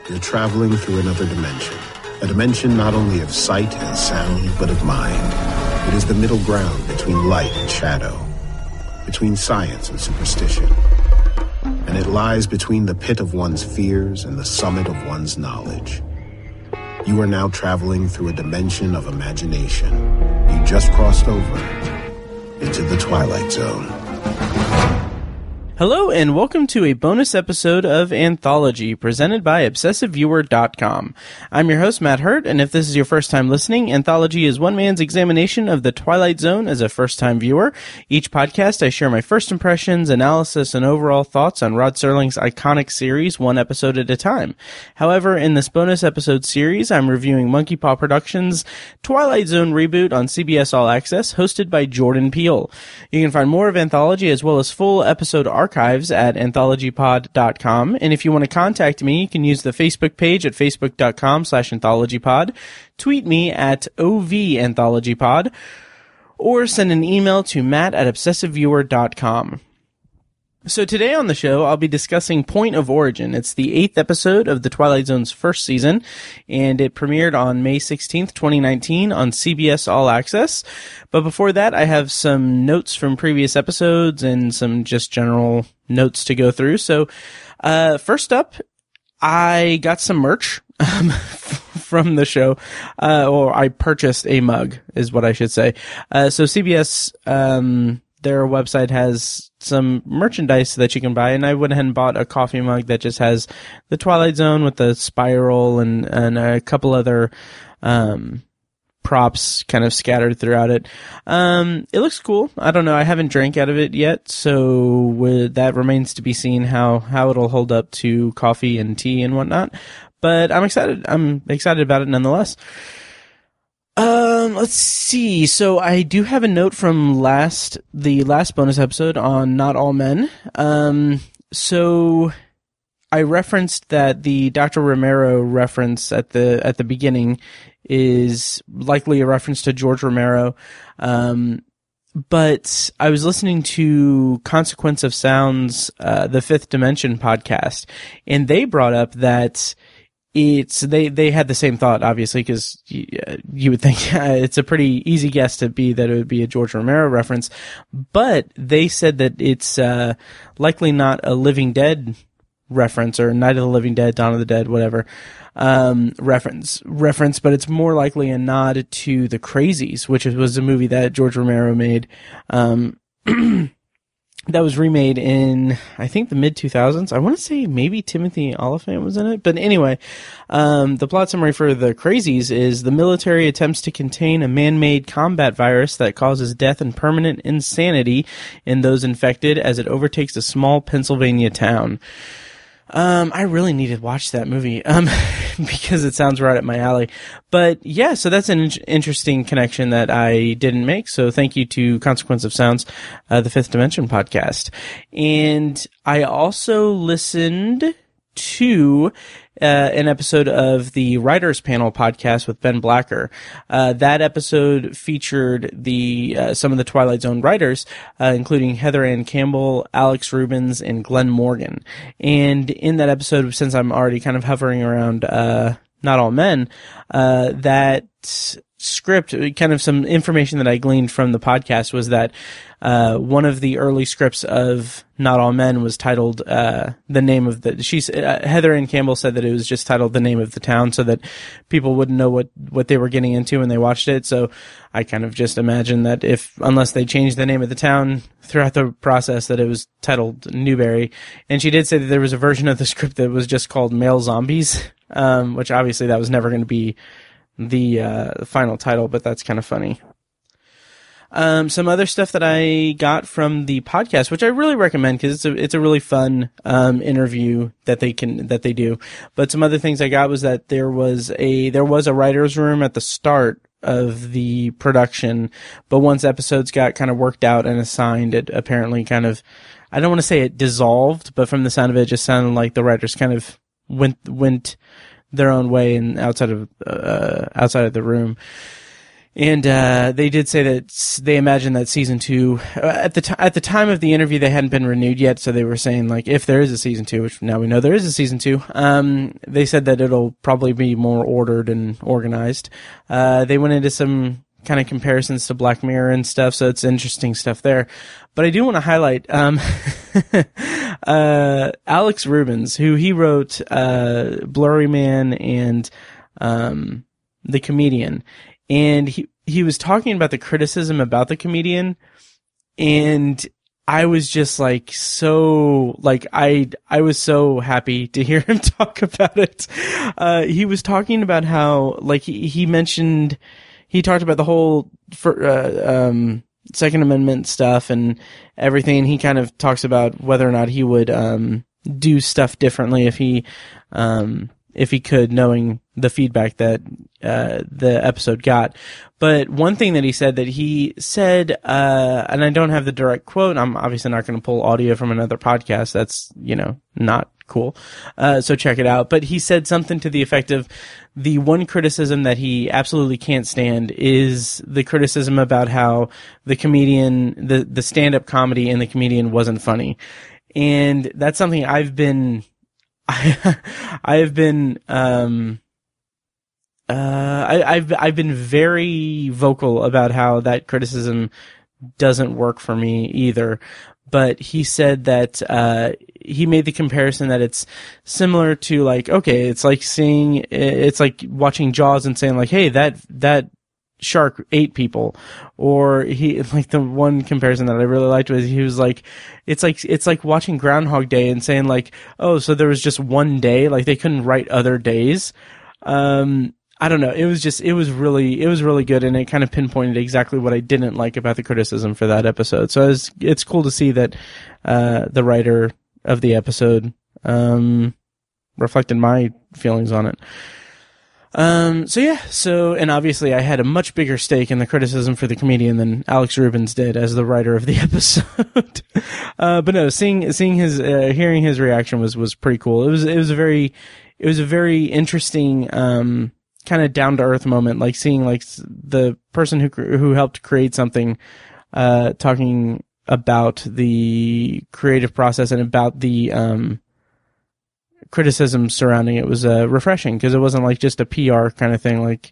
You're traveling through another dimension. A dimension not only of sight and sound, but of mind. It is the middle ground between light and shadow, between science and superstition. And it lies between the pit of one's fears and the summit of one's knowledge. You are now traveling through a dimension of imagination. You just crossed over into the Twilight Zone. Hello and welcome to a bonus episode of Anthology presented by ObsessiveViewer.com. I'm your host, Matt Hurt, and if this is your first time listening, Anthology is one man's examination of the Twilight Zone as a first-time viewer. Each podcast, I share my first impressions, analysis, and overall thoughts on Rod Serling's iconic series, one episode at a time. However, in this bonus episode series, I'm reviewing Monkey Paw Productions' Twilight Zone reboot on CBS All Access, hosted by Jordan Peele. You can find more of Anthology as well as full episode archives at anthologypod.com. And if you want to contact me, you can use the Facebook page at facebook.com/anthologypod, tweet me at OVAnthologypod, or send an email to matt@obsessiveviewer.com. So today on the show, I'll be discussing Point of Origin. It's the 8th episode of the Twilight Zone's first season, and it premiered on May 16th, 2019 on CBS All Access. But before that, I have some notes from previous episodes and some just general notes to go through. So, first up, I got some merch from the show, or I purchased a mug, is what I should say. So CBS, their website has some merchandise that you can buy, and I went ahead and bought a coffee mug that just has the Twilight Zone with the spiral and a couple other props kind of scattered throughout it. It looks cool. I don't know. I haven't drank out of it yet, so that remains to be seen how it'll hold up to coffee and tea and whatnot. But I'm excited. I'm excited about it nonetheless. Let's see. So I do have a note from the last bonus episode on Not All Men. So I referenced that the Dr. Romero reference at the beginning is likely a reference to George Romero. But I was listening to Consequence of Sound's, the Fifth Dimension podcast, and they brought up that they had the same thought, obviously, because you would think it's a pretty easy guess to be that it would be a George Romero reference, but they said that it's likely not a Living Dead reference, or Night of the Living Dead, Dawn of the Dead, whatever reference, but it's more likely a nod to The Crazies, which was a movie that George Romero made. That was remade in, I think, the mid-2000s. I want to say maybe Timothy Olyphant was in it. But anyway, the plot summary for The Crazies is the military attempts to contain a man-made combat virus that causes death and permanent insanity in those infected as it overtakes a small Pennsylvania town. I really need to watch that movie, because it sounds right up my alley. But yeah, so that's an interesting connection that I didn't make. So thank you to Consequence of Sounds, the Fifth Dimension podcast. And I also listened to an episode of the Writers Panel podcast with Ben Blacker. That episode featured some of the Twilight Zone writers, including Heather Ann Campbell, Alex Rubens, and Glenn Morgan. And in that episode, since I'm already kind of hovering around Not All Men, that script, kind of some information that I gleaned from the podcast was that one of the early scripts of Not All Men was titled the name of the Heather Ann Campbell said that it was just titled The Name of the Town, so that people wouldn't know what they were getting into when they watched it. So I kind of just imagined that unless they changed the name of the town throughout the process, that it was titled Newberry. And she did say that there was a version of the script that was just called Male Zombies, which obviously that was never going to be the final title, but that's kind of funny. Some other stuff that I got from the podcast, which I really recommend because it's a really fun interview that they do. But some other things I got was that there was a writer's room at the start of the production, but once episodes got kind of worked out and assigned, it apparently kind of, I don't want to say it dissolved, but from the sound of it, it just sounded like the writers kind of went their own way and outside of the room. And they did say that they imagined that season 2 at the time of the interview they hadn't been renewed yet, so they were saying like if there is a season 2, which now we know there is a season 2, they said that it'll probably be more ordered and organized. They went into some kind of comparisons to Black Mirror and stuff, so it's interesting stuff there. But I do want to highlight Alex Rubens, who he wrote Blurry Man and The Comedian. And he was talking about the criticism about The Comedian, and I was just like I was so happy to hear him talk about it. He was talking about how like he talked about the whole Second Amendment stuff and everything. He kind of talks about whether or not he would do stuff differently if he could, knowing the feedback that the episode got. But one thing that he said, and I don't have the direct quote, I'm obviously not going to pull audio from another podcast. That's, not cool. So check it out. But he said something to the effect of, the one criticism that he absolutely can't stand is the criticism about how the comedian, the stand-up comedy in The Comedian wasn't funny. And that's something I've been very vocal about how that criticism doesn't work for me either. But he said that he made the comparison that it's similar to like, okay, it's like watching Jaws and saying like, hey, that shark ate people. Or he, like, the one comparison that I really liked was he was like, it's like watching Groundhog Day and saying like, oh, so there was just one day, like they couldn't write other days. I don't know. It was really good, and it kind of pinpointed exactly what I didn't like about the criticism for that episode. So it's cool to see that the writer of the episode reflected my feelings on it. And obviously I had a much bigger stake in the criticism for The Comedian than Alex Rubens did as the writer of the episode. But no, hearing his reaction was pretty cool. It was a very interesting, kind of down to earth moment, like seeing like the person who helped create something, talking about the creative process and about the, criticism surrounding it was refreshing, because it wasn't like just a PR kind of thing, like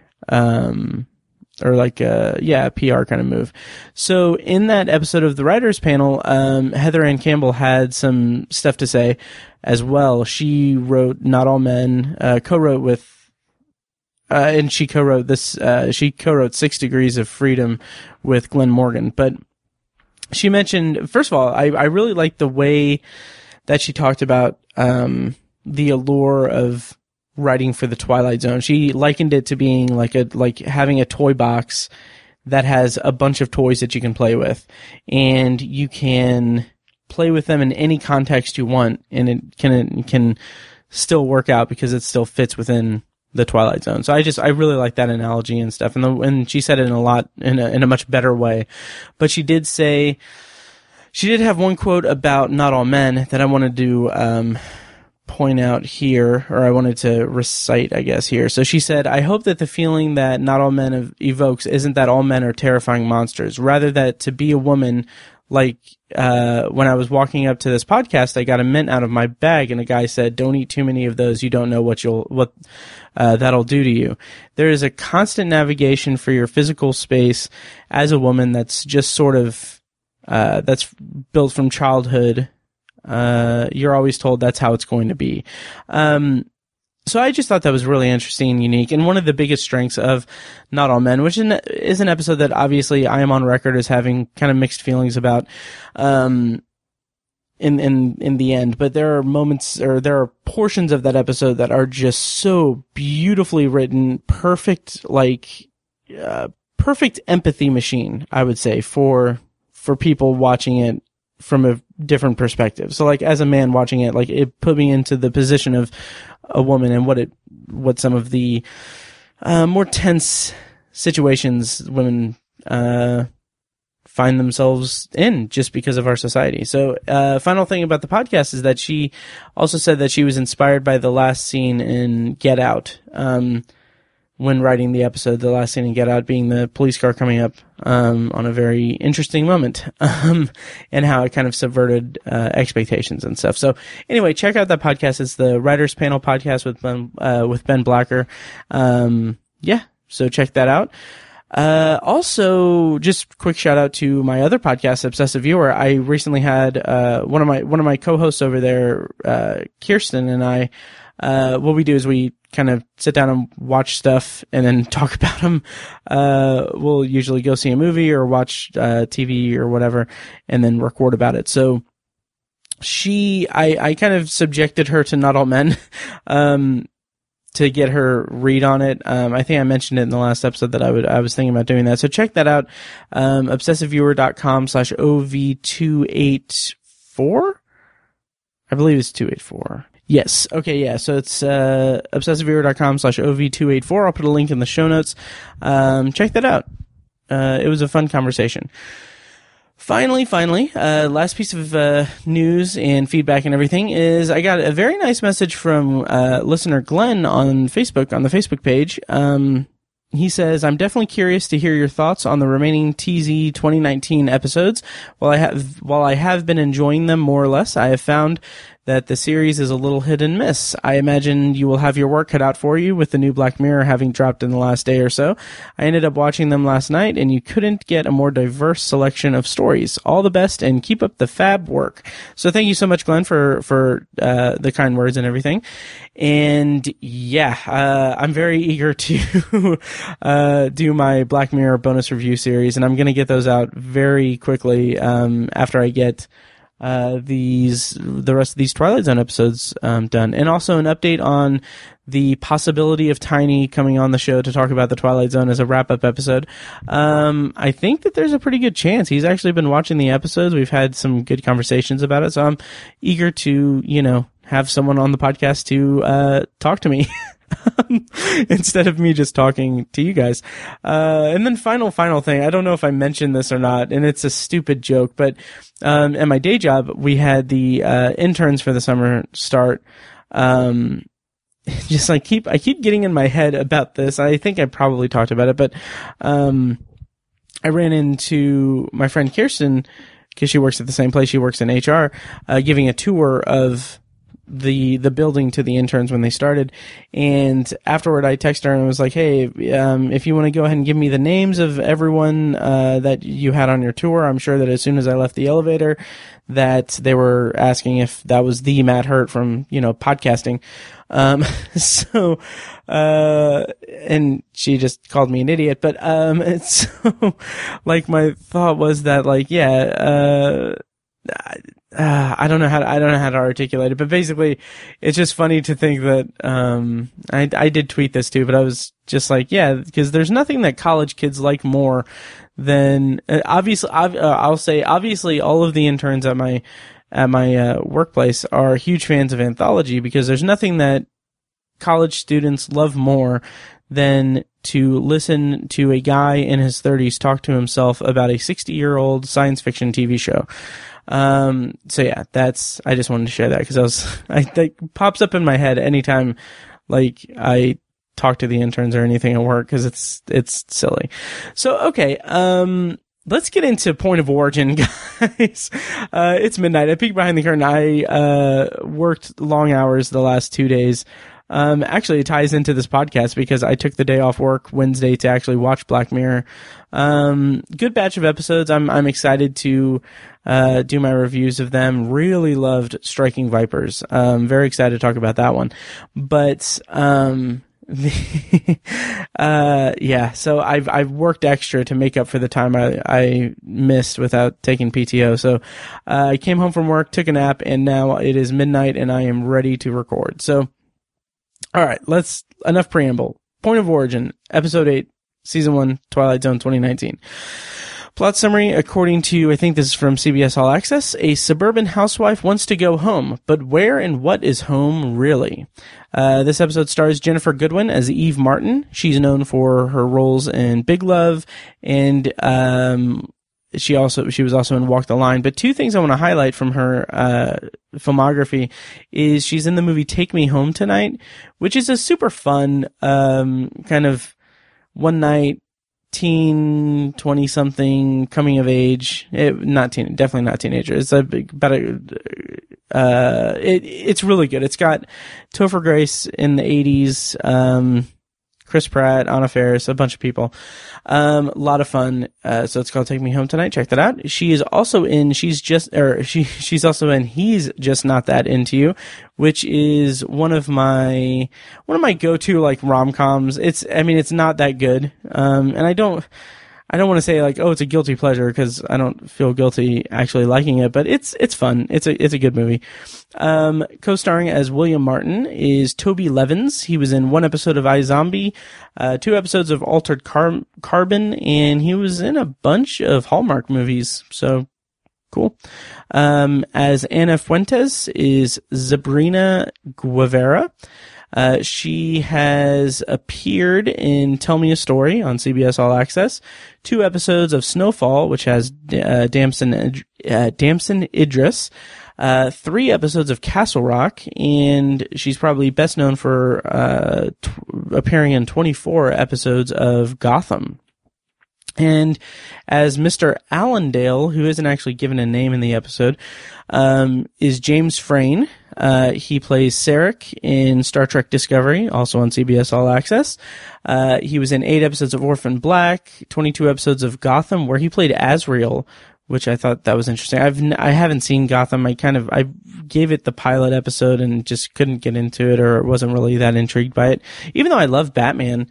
a PR kind of move. So in that episode of the writers panel, Heather Ann Campbell had some stuff to say as well. She wrote Not All Men, co-wrote with and she co-wrote this, she co-wrote 6 Degrees of Freedom with Glenn Morgan. But she mentioned, first of all, I really liked the way that she talked about the allure of writing for the Twilight Zone. She likened it to being like having a toy box that has a bunch of toys that you can play with, and you can play with them in any context you want, and it can still work out because it still fits within the Twilight Zone. So I really like that analogy and stuff, and she said it in a much better way. But she did have one quote about Not All Men that I wanted to point out here, or I wanted to recite, I guess, here. So she said, "I hope that the feeling that Not All Men evokes isn't that all men are terrifying monsters, rather that to be a woman, like when I was walking up to this podcast, I got a mint out of my bag, and a guy said, 'Don't eat too many of those. You don't know what that'll do to you.' There is a constant navigation for your physical space as a woman that's just sort of that's built from childhood. You're always told that's how it's going to be." So I just thought that was really interesting and unique, and one of the biggest strengths of Not All Men, which is an episode that obviously I am on record as having kind of mixed feelings about, in the end. But there are moments, or there are portions of that episode that are just so beautifully written, perfect empathy machine, I would say, for people watching it from a different perspective. So like as a man watching it, like it put me into the position of a woman and what some of the more tense situations women find themselves in just because of our society. So final thing about the podcast is that she also said that she was inspired by the last scene in Get Out, when writing the episode, the last scene in Get Out being the police car coming up on a very interesting moment, and how it kind of subverted expectations and stuff. So anyway, check out that podcast. It's the Writers Panel podcast with Ben Blacker. So check that out. Also, just quick shout out to my other podcast, Obsessive Viewer. I recently had one of my co-hosts over there, Kirsten, and I. What we do is we kind of sit down and watch stuff and then talk about them. We'll usually go see a movie or watch TV or whatever, and then record about it. So I kind of subjected her to Not All Men, to get her read on it. I think I mentioned it in the last episode that I was thinking about doing that. So check that out. obsessiveviewer.com/OV284. I believe it's 284. Yes. Okay. Yeah. So it's obsessiveviewer.com/OV284. I'll put a link in the show notes. Check that out. It was a fun conversation. Finally, last piece of news and feedback and everything is I got a very nice message from listener Glenn on Facebook, on the Facebook page. He says, I'm definitely curious to hear your thoughts on the remaining TZ 2019 episodes. While I have been enjoying them more or less, I have found that the series is a little hit and miss. I imagine you will have your work cut out for you with the new Black Mirror having dropped in the last day or so. I ended up watching them last night, and you couldn't get a more diverse selection of stories. All the best, and keep up the fab work. So thank you so much, Glenn, for the kind words and everything. And yeah, I'm very eager to do my Black Mirror bonus review series, and I'm going to get those out very quickly after I get the rest of these Twilight Zone episodes done, and also an update on the possibility of Tiny coming on the show to talk about the Twilight Zone as a wrap-up episode. I think that there's a pretty good chance. He's actually been watching the episodes. We've had some good conversations about it, so I'm eager to, have someone on the podcast to talk to me. Instead of me just talking to you guys. And then final thing, I don't know if I mentioned this or not, and it's a stupid joke, but at my day job, we had the interns for the summer start. Just I keep getting in my head about this. I think I probably talked about it, but I ran into my friend Kirsten, because she works at the same place, she works in HR, giving a tour of the building to the interns when they started. And afterward I texted her and was like, hey, if you want to go ahead and give me the names of everyone that you had on your tour. I'm sure that as soon as I left the elevator that they were asking if that was the Matt Hurt from, podcasting. And she just called me an idiot, but so my thought was that I don't know how to articulate it, but basically it's just funny to think that, I did tweet this too, but I was just because there's nothing that college kids like more than, obviously all of the interns at my workplace are huge fans of anthology, because there's nothing that college students love more than to listen to a guy in his 30s talk to himself about a 60-year-old science fiction TV show. So yeah, I just wanted to share that because that pops up in my head anytime, I talk to the interns or anything at work, because it's silly. So, okay, let's get into Point of Origin, guys. It's midnight. I peeked behind the curtain. I, worked long hours the last 2 days. Actually, it ties into this podcast because I took the day off work Wednesday to actually watch Black Mirror. Good batch of episodes. I'm excited to do my reviews of them. Really loved Striking Vipers. Very excited to talk about that one. But yeah. So I've worked extra to make up for the time I missed without taking PTO. So I came home from work, took a nap, and now it is midnight, and I am ready to record. So. All right, enough preamble. Point of Origin, Episode 8, Season 1, Twilight Zone 2019. Plot summary, according to, I think this is from CBS All Access, a suburban housewife wants to go home, but where and what is home really? This episode stars Jennifer Goodwin as Eve Martin. She's known for her roles in Big Love and she was also in Walk the Line. But two things I want to highlight from her filmography is she's in the movie Take Me Home Tonight, which is a super fun kind of one night teen 20-something coming of age. Definitely not teenager. It's it's really good. It's got Topher Grace in the 80s. Chris Pratt, Anna Faris, a bunch of people. A lot of fun. So it's called Take Me Home Tonight. Check that out. She is also in she's also in He's Just Not That Into You, which is one of my go-to like rom-coms. It's not that good. And I don't want to say like, oh, it's a guilty pleasure, because I don't feel guilty actually liking it, but it's fun. It's a good movie. Co-starring as William Martin is Toby Levins. He was in one episode of iZombie, 2 episodes of Altered Carbon, and he was in a bunch of Hallmark movies. So cool. As Ana Fuentes is Sabrina Guevara. She has appeared in Tell Me a Story on CBS All Access, 2 episodes of Snowfall, which has Damson Idris, 3 episodes of Castle Rock, and she's probably best known for appearing in 24 episodes of Gotham. And as Mr. Allendale, who isn't actually given a name in the episode, is James Frain. He plays Sarek in Star Trek Discovery, also on CBS All Access. He was in 8 episodes of Orphan Black, 22 episodes of Gotham, where he played Azrael, which I thought that was interesting. I haven't seen Gotham. I gave it the pilot episode and just couldn't get into it, or wasn't really that intrigued by it, even though I love Batman.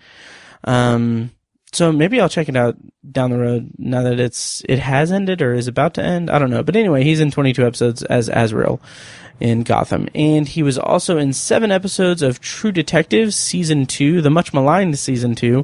So maybe I'll check it out down the road now that it has ended or is about to end. I don't know. But anyway, he's in 22 episodes as Azrael in Gotham. And he was also in 7 episodes of True Detective Season 2, the much maligned Season 2.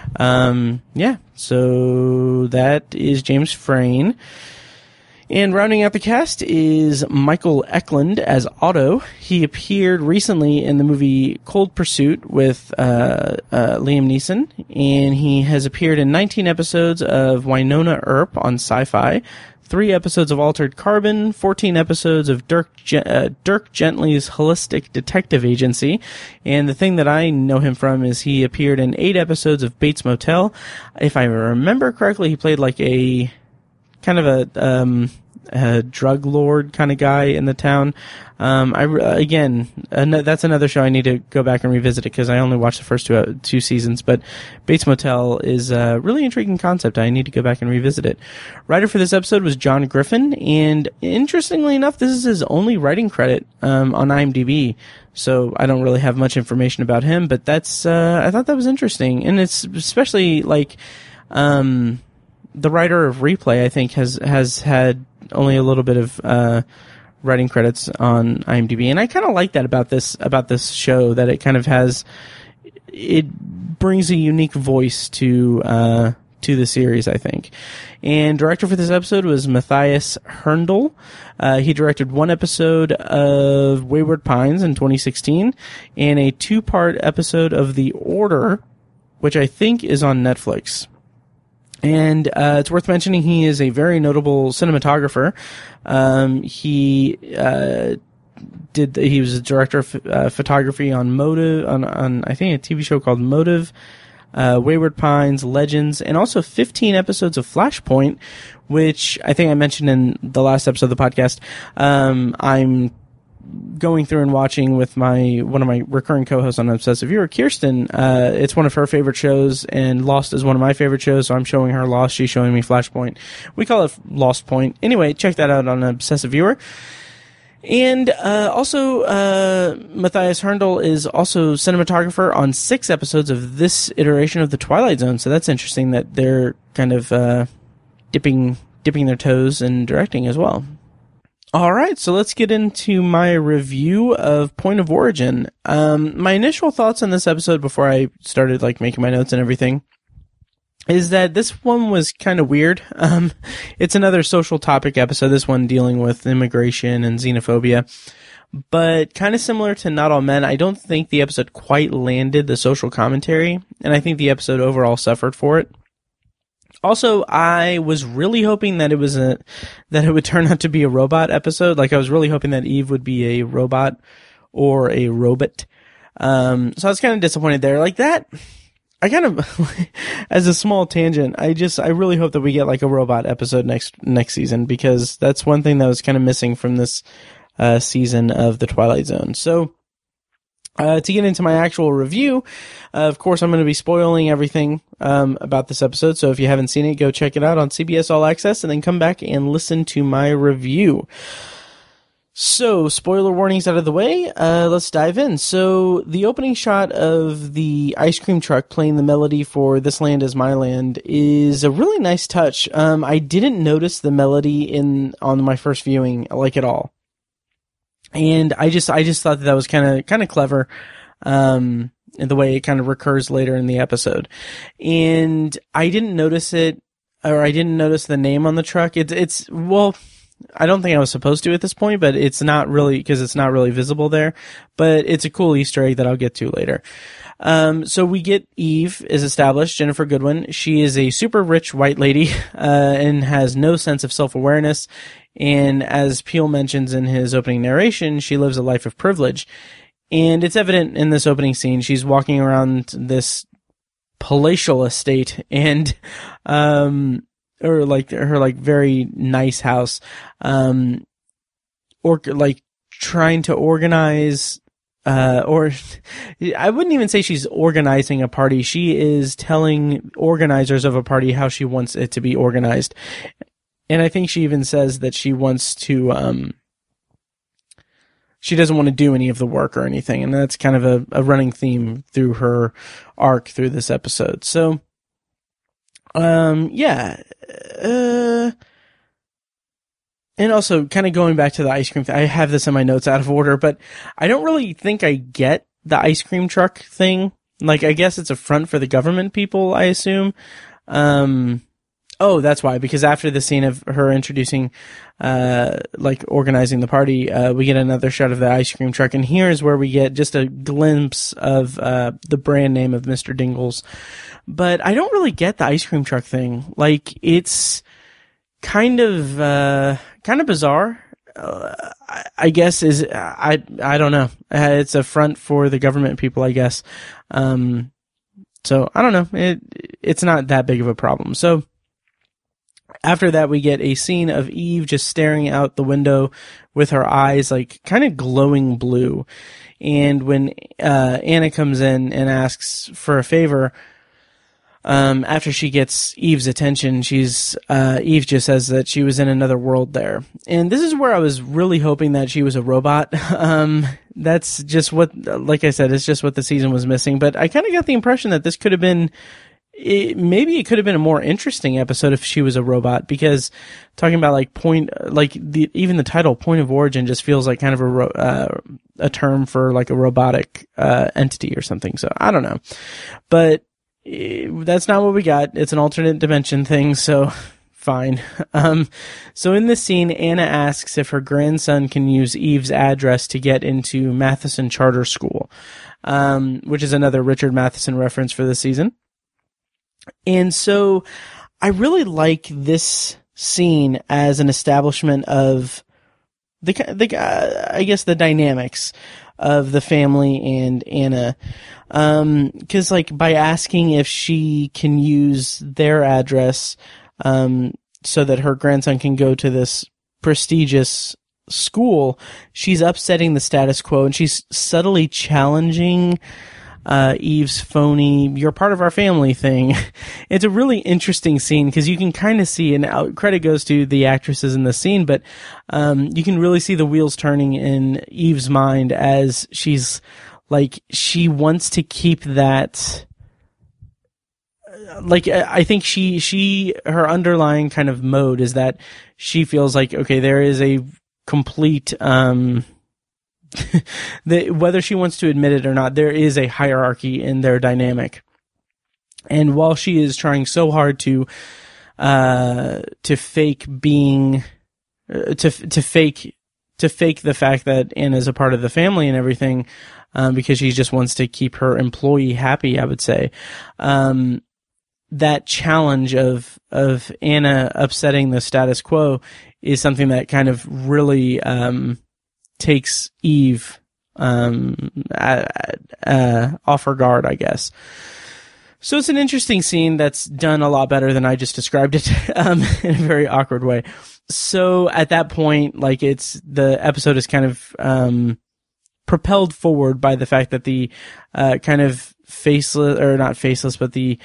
So that is James Frain. And rounding out the cast is Michael Eklund as Otto. He appeared recently in the movie Cold Pursuit with Liam Neeson, and he has appeared in 19 episodes of Winona Earp on Sci-Fi, 3 episodes of Altered Carbon, 14 episodes of Dirk Gently's Holistic Detective Agency, and the thing that I know him from is he appeared in 8 episodes of Bates Motel. If I remember correctly, he played like a kind of a drug lord kind of guy in the town. That's another show I need to go back and revisit it, because I only watched the first 2 seasons. But Bates Motel is a really intriguing concept. I need to go back and revisit it. Writer for this episode was John Griffin, and interestingly enough, this is his only writing credit on IMDb. So I don't really have much information about him, but that's I thought that was interesting, and it's especially like the writer of Replay, I think, has had only a little bit of writing credits on IMDb, and I kind of like that about this show, that it kind of brings a unique voice to the series, I think. And director for this episode was Matthias Herndl. He directed 1 episode of Wayward Pines in 2016, and a 2-part episode of The Order, which I think is on Netflix. And it's worth mentioning he is a very notable cinematographer. He was a director of photography on Motive, on I think a TV show called Motive, Wayward Pines, Legends, and also 15 episodes of Flashpoint, which I think I mentioned in the last episode of the podcast. I'm going through and watching with one of my recurring co-hosts on Obsessive Viewer, Kirsten. It's one of her favorite shows, and Lost is one of my favorite shows, so I'm showing her Lost, she's showing me Flashpoint. We call it Lost Point. Anyway, check that out on Obsessive Viewer. And also, Matthias Herndl is also cinematographer on 6 episodes of this iteration of The Twilight Zone, so that's interesting that they're kind of dipping their toes in directing as well. All right, so let's get into my review of Point of Origin. My initial thoughts on this episode before I started making my notes and everything is that this one was kind of weird. It's another social topic episode, this one dealing with immigration and xenophobia. But kind of similar to Not All Men, I don't think the episode quite landed the social commentary, and I think the episode overall suffered for it. Also, I was really hoping that it would turn out to be a robot episode. Like, I was really hoping that Eve would be a robot or a robot. So I was kind of disappointed there. Like that, I kind of, as a small tangent, I really hope that we get like a robot episode next season, because that's one thing that was kind of missing from this season of The Twilight Zone. So, to get into my actual review, of course, I'm going to be spoiling everything about this episode. So if you haven't seen it, go check it out on CBS All Access and then come back and listen to my review. So, spoiler warnings out of the way, let's dive in. So, the opening shot of the ice cream truck playing the melody for This Land Is My Land is a really nice touch. I didn't notice the melody on my first viewing, like, at all. And I just thought that was kind of clever, in the way it kind of recurs later in the episode. And I didn't notice it, or I didn't notice the name on the truck. Well, I don't think I was supposed to at this point, but it's not really, because it's not really visible there. But it's a cool Easter egg that I'll get to later. So we get Eve is established, Ginnifer Goodwin. She is a super rich white lady, and has no sense of self-awareness. And as Peele mentions in his opening narration, she lives a life of privilege. And it's evident in this opening scene. She's walking around this palatial estate and, or like her very nice house, or like trying to organize, or I wouldn't even say she's organizing a party. She is telling organizers of a party how she wants it to be organized. And I think she even says that she wants to, she doesn't want to do any of the work or anything. And that's kind of a running theme through her arc through this episode. So, yeah. And also kind of going back to the ice cream, I have this in my notes out of order, but I don't really think I get the ice cream truck thing. Like, I guess it's a front for the government people, I assume. Oh, that's why, because after the scene of her introducing, like organizing the party, we get another shot of the ice cream truck. And here's where we get just a glimpse of, the brand name of Mr. Dingle's. But I don't really get the ice cream truck thing. Like, it's kind of bizarre. I guess I don't know. It's a front for the government people, I guess. So I don't know. It's not that big of a problem. So, after that, we get a scene of Eve just staring out the window with her eyes like kind of glowing blue. And when Anna comes in and asks for a favor, after she gets Eve's attention, Eve just says that she was in another world there. And this is where I was really hoping that she was a robot. That's just what, like I said, it's just what the season was missing. But I kind of got the impression that this could have been, maybe it could have been a more interesting episode if she was a robot, because talking about even the title Point of Origin just feels like kind of a term for like a robotic entity or something. So I don't know, but that's not what we got. It's an alternate dimension thing, so fine. So in this scene, Anna asks if her grandson can use Eve's address to get into Matheson Charter School, which is another Richard Matheson reference for this season. And so I really like this scene as an establishment of I guess the dynamics of the family and Anna. 'Cause like by asking if she can use their address, so that her grandson can go to this prestigious school, she's upsetting the status quo and she's subtly challenging Eve's phony "you're part of our family" thing. It's a really interesting scene because you can kind of see, and credit goes to the actresses in the scene, but you can really see the wheels turning in Eve's mind as she's like, she wants to keep that. Like, I think her underlying kind of mode is that she feels like, okay, there is a complete, whether she wants to admit it or not, there is a hierarchy in their dynamic. And while she is trying so hard to fake being, to fake the fact that Anna's a part of the family and everything, because she just wants to keep her employee happy, I would say, that challenge of Anna upsetting the status quo is something that kind of really takes Eve off her guard, I guess. So it's an interesting scene that's done a lot better than I just described it in a very awkward way. So at that point, like, the episode is kind of propelled forward by the fact that the kind of faceless, or not faceless, but the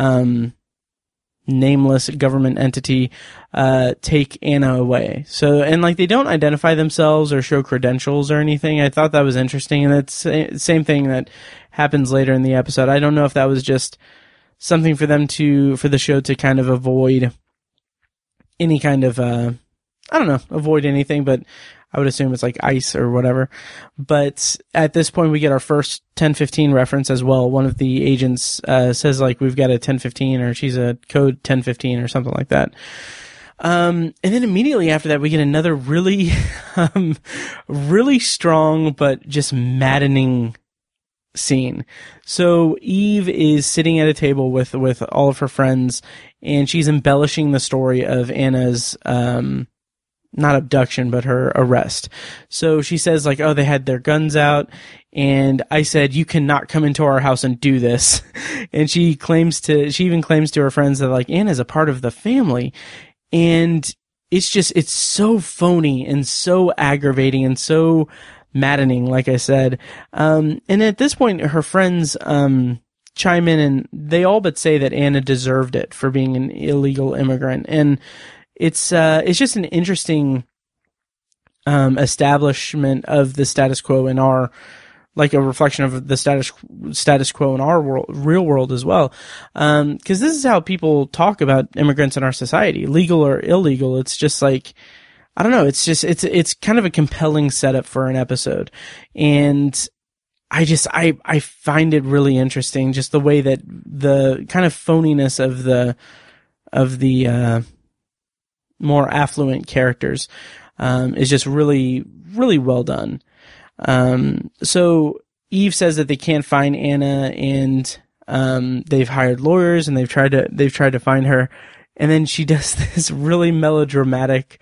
nameless government entity take Anna away. So, and like, they don't identify themselves or show credentials or anything. I thought that was interesting, and that's the same thing that happens later in the episode. I don't know if that was just something for the show to kind of avoid any kind of avoid anything, but I would assume it's like ice or whatever. But at this point, we get our first 1015 reference as well. One of the agents says, like, we've got a 1015, or she's a code 1015 or something like that. And then immediately after that, we get another really, really strong but just maddening scene. So Eve is sitting at a table with all of her friends, and she's embellishing the story of Anna's not abduction, but her arrest. So she says, like, oh, they had their guns out, and I said, you cannot come into our house and do this. And she even claims to her friends that, like, Anna's a part of the family. And it's so phony and so aggravating and so maddening, like I said. And at this point, her friends chime in, and they all but say that Anna deserved it for being an illegal immigrant. And it's just an interesting establishment of the status quo in our, like, a reflection of the status quo in our world, real world as well. Because this is how people talk about immigrants in our society, legal or illegal. It's just like, I don't know. It's just, it's kind of a compelling setup for an episode. And I find it really interesting, just the way that the kind of phoniness of the more affluent characters is just really, really well done. So Eve says that they can't find Anna, and they've hired lawyers, and they've tried to find her. And then she does this really melodramatic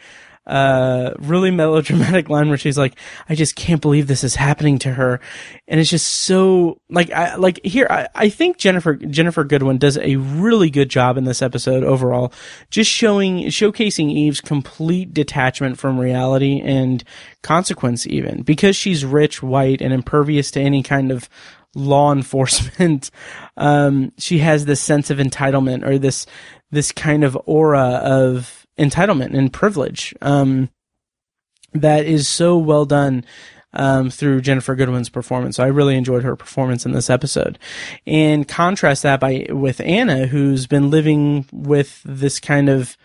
line where she's like, I just can't believe this is happening to her. And it's just so, I think Jennifer Goodwin does a really good job in this episode overall, just showcasing Eve's complete detachment from reality and consequence, even because she's rich, white, and impervious to any kind of law enforcement. She has this sense of entitlement, or this kind of aura of entitlement and privilege that is so well done through Jennifer Goodwin's performance. So I really enjoyed her performance in this episode. And contrast that with Anna, who's been living with this kind of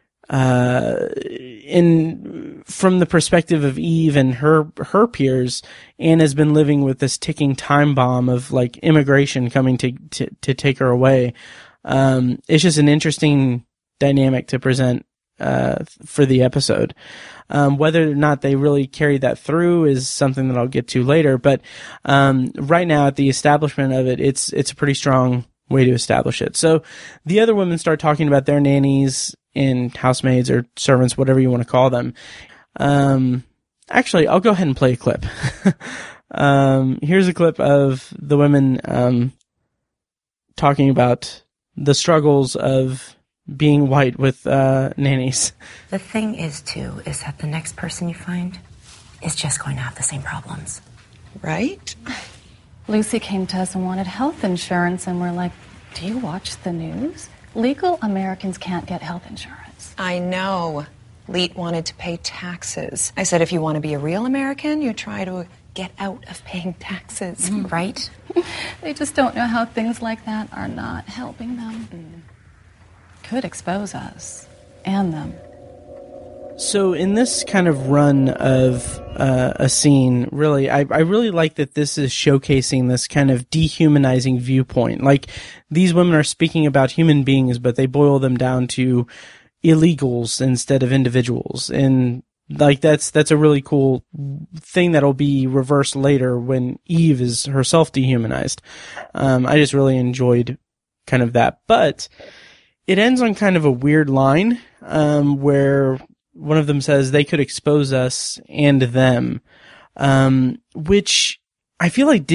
from the perspective of Eve and her peers. Anna's been living with this ticking time bomb of, like, immigration coming to take her away. It's just an interesting dynamic to present for the episode. Whether or not they really carried that through is something that I'll get to later. But right now, at the establishment of it, it's a pretty strong way to establish it. So the other women start talking about their nannies and housemaids or servants, whatever you want to call them. Actually, I'll go ahead and play a clip. Here's a clip of the women talking about the struggles of being white with nannies. The thing is that the next person you find is just going to have the same problems. Right? Lucy came to us and wanted health insurance, and we're like, do you watch the news? Legal Americans can't get health insurance. I know. Leet wanted to pay taxes. I said, if you want to be a real American, you try to get out of paying taxes. Right? They just don't know how things like that are not helping them. Could expose us and them. So in this kind of run of a scene, really, I really like that this is showcasing this kind of dehumanizing viewpoint. Like, these women are speaking about human beings, but they boil them down to illegals instead of individuals. And, like, that's a really cool thing that'll be reversed later when Eve is herself dehumanized. I just really enjoyed kind of that. But it ends on kind of a weird line, where one of them says they could expose us and them, which I feel like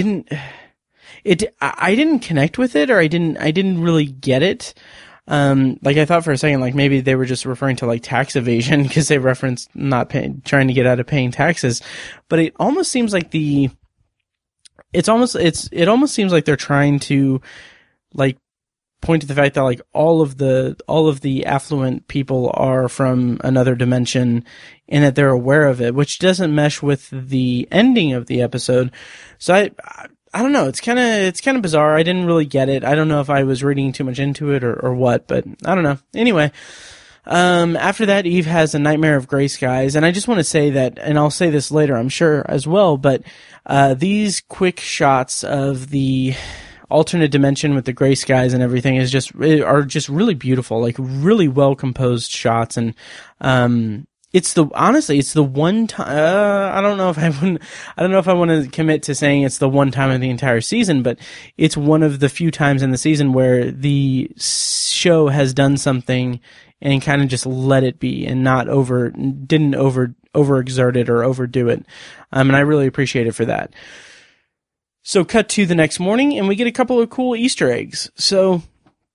I didn't connect with it, or I didn't really get it. Like I thought for a second, like maybe they were just referring to like tax evasion because they referenced trying to get out of paying taxes. But it almost seems like it almost seems like they're trying to like point to the fact that like all of the affluent people are from another dimension and that they're aware of it, which doesn't mesh with the ending of the episode. So I don't know. It's kind of bizarre. I didn't really get it. I don't know if I was reading too much into it or what, but I don't know. Anyway, after that, Eve has a nightmare of gray skies, and I just want to say that, and I'll say this later, I'm sure as well, but these quick shots of the alternate dimension with the gray skies and everything are just really beautiful, like really well composed shots, and it's the one time, I don't know if I want to commit to saying it's the one time of the entire season, but it's one of the few times in the season where the show has done something and kind of just let it be and didn't overexert it or overdo it. And I really appreciate it for that. So cut to the next morning and we get a couple of cool Easter eggs. So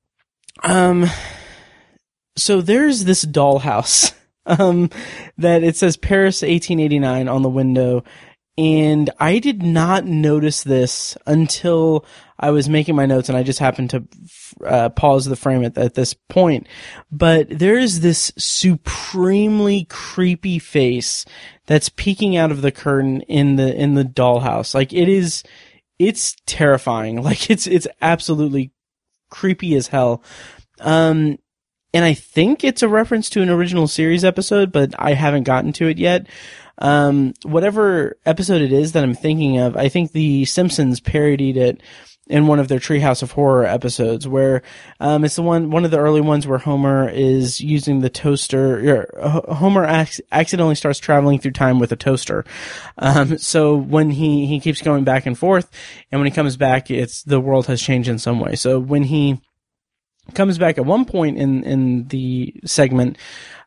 there's this dollhouse. That it says Paris 1889 on the window, and I did not notice this until I was making my notes, and I just happened to pause the frame at this point. But there is this supremely creepy face that's peeking out of the curtain in the dollhouse. Like it's terrifying. Like it's absolutely creepy as hell. And I think it's a reference to an original series episode, but I haven't gotten to it yet. Whatever episode it is that I'm thinking of, I think The Simpsons parodied it in one of their Treehouse of Horror episodes, where it's one of the early ones where Homer is using the toaster. Homer accidentally starts traveling through time with a toaster. So when he keeps going back and forth, and when he comes back, the world has changed in some way. So when he comes back at one point in the segment,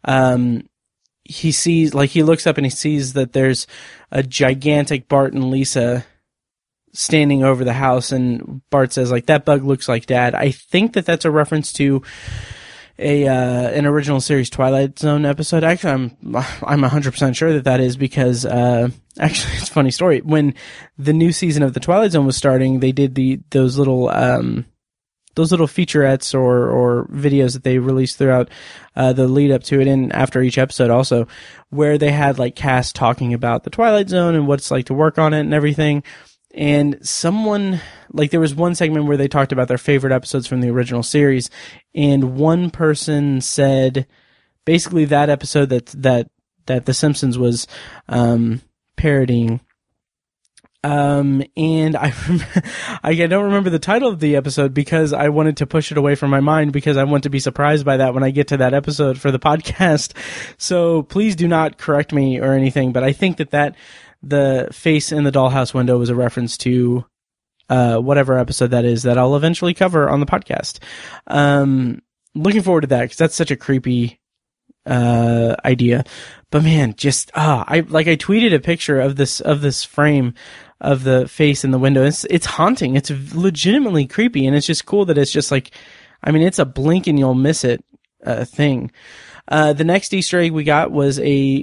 he looks up and he sees that there's a gigantic Bart and Lisa standing over the house, and Bart says, like, that bug looks like Dad. I think that that's a reference to an original series Twilight Zone episode. Actually, I'm 100% sure that is because, actually, it's a funny story. When the new season of the Twilight Zone was starting, they did those little featurettes or videos that they released throughout the lead up to it and after each episode also, where they had like cast talking about the Twilight Zone and what it's like to work on it and everything. And there was one segment where they talked about their favorite episodes from the original series, and one person said basically that episode that The Simpsons was parodying. And I don't remember the title of the episode because I wanted to push it away from my mind because I want to be surprised by that when I get to that episode for the podcast. So please do not correct me or anything, but I think that the face in the dollhouse window was a reference to whatever episode that is that I'll eventually cover on the podcast. Looking forward to that because that's such a creepy idea. But man, I tweeted a picture of this frame of the face in the window. It's haunting. It's legitimately creepy, and it's just cool that it's just like, I mean, it's a blink and you'll miss it thing. The next Easter egg we got was a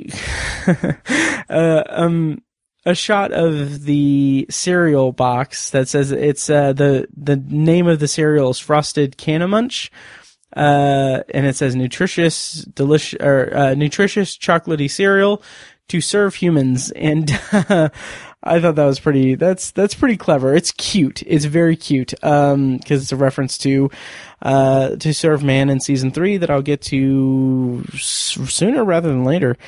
shot of the cereal box that says it's the name of the cereal is Frosted Can-A-Munch. And it says nutritious chocolatey cereal to serve humans. And, I thought that was that's pretty clever. It's cute. It's very cute. Cause it's a reference to Serve Man in season 3 that I'll get to sooner rather than later.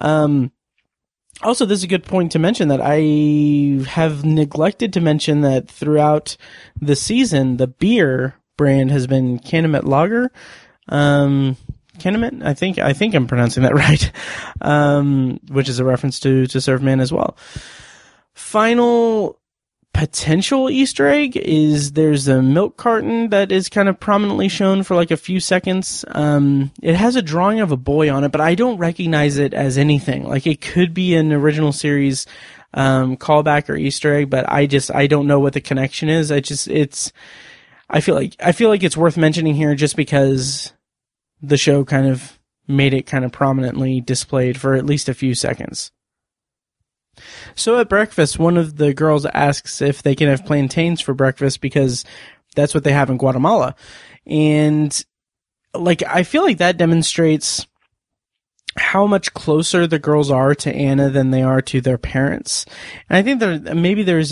Also, this is a good point to mention that I have neglected to mention that throughout the season, the beer brand has been Calumet Lager. Calumet? I think I'm pronouncing that right. Which is a reference to Serve Man as well. Final potential Easter egg is there's a milk carton that is kind of prominently shown for like a few seconds. It has a drawing of a boy on it, but I don't recognize it as anything. Like, it could be an original series callback or Easter egg, but I don't know what the connection is. I feel like it's worth mentioning here just because the show kind of made it kind of prominently displayed for at least a few seconds. So at breakfast, one of the girls asks if they can have plantains for breakfast because that's what they have in Guatemala. And like, I feel like that demonstrates how much closer the girls are to Anna than they are to their parents. And I think there's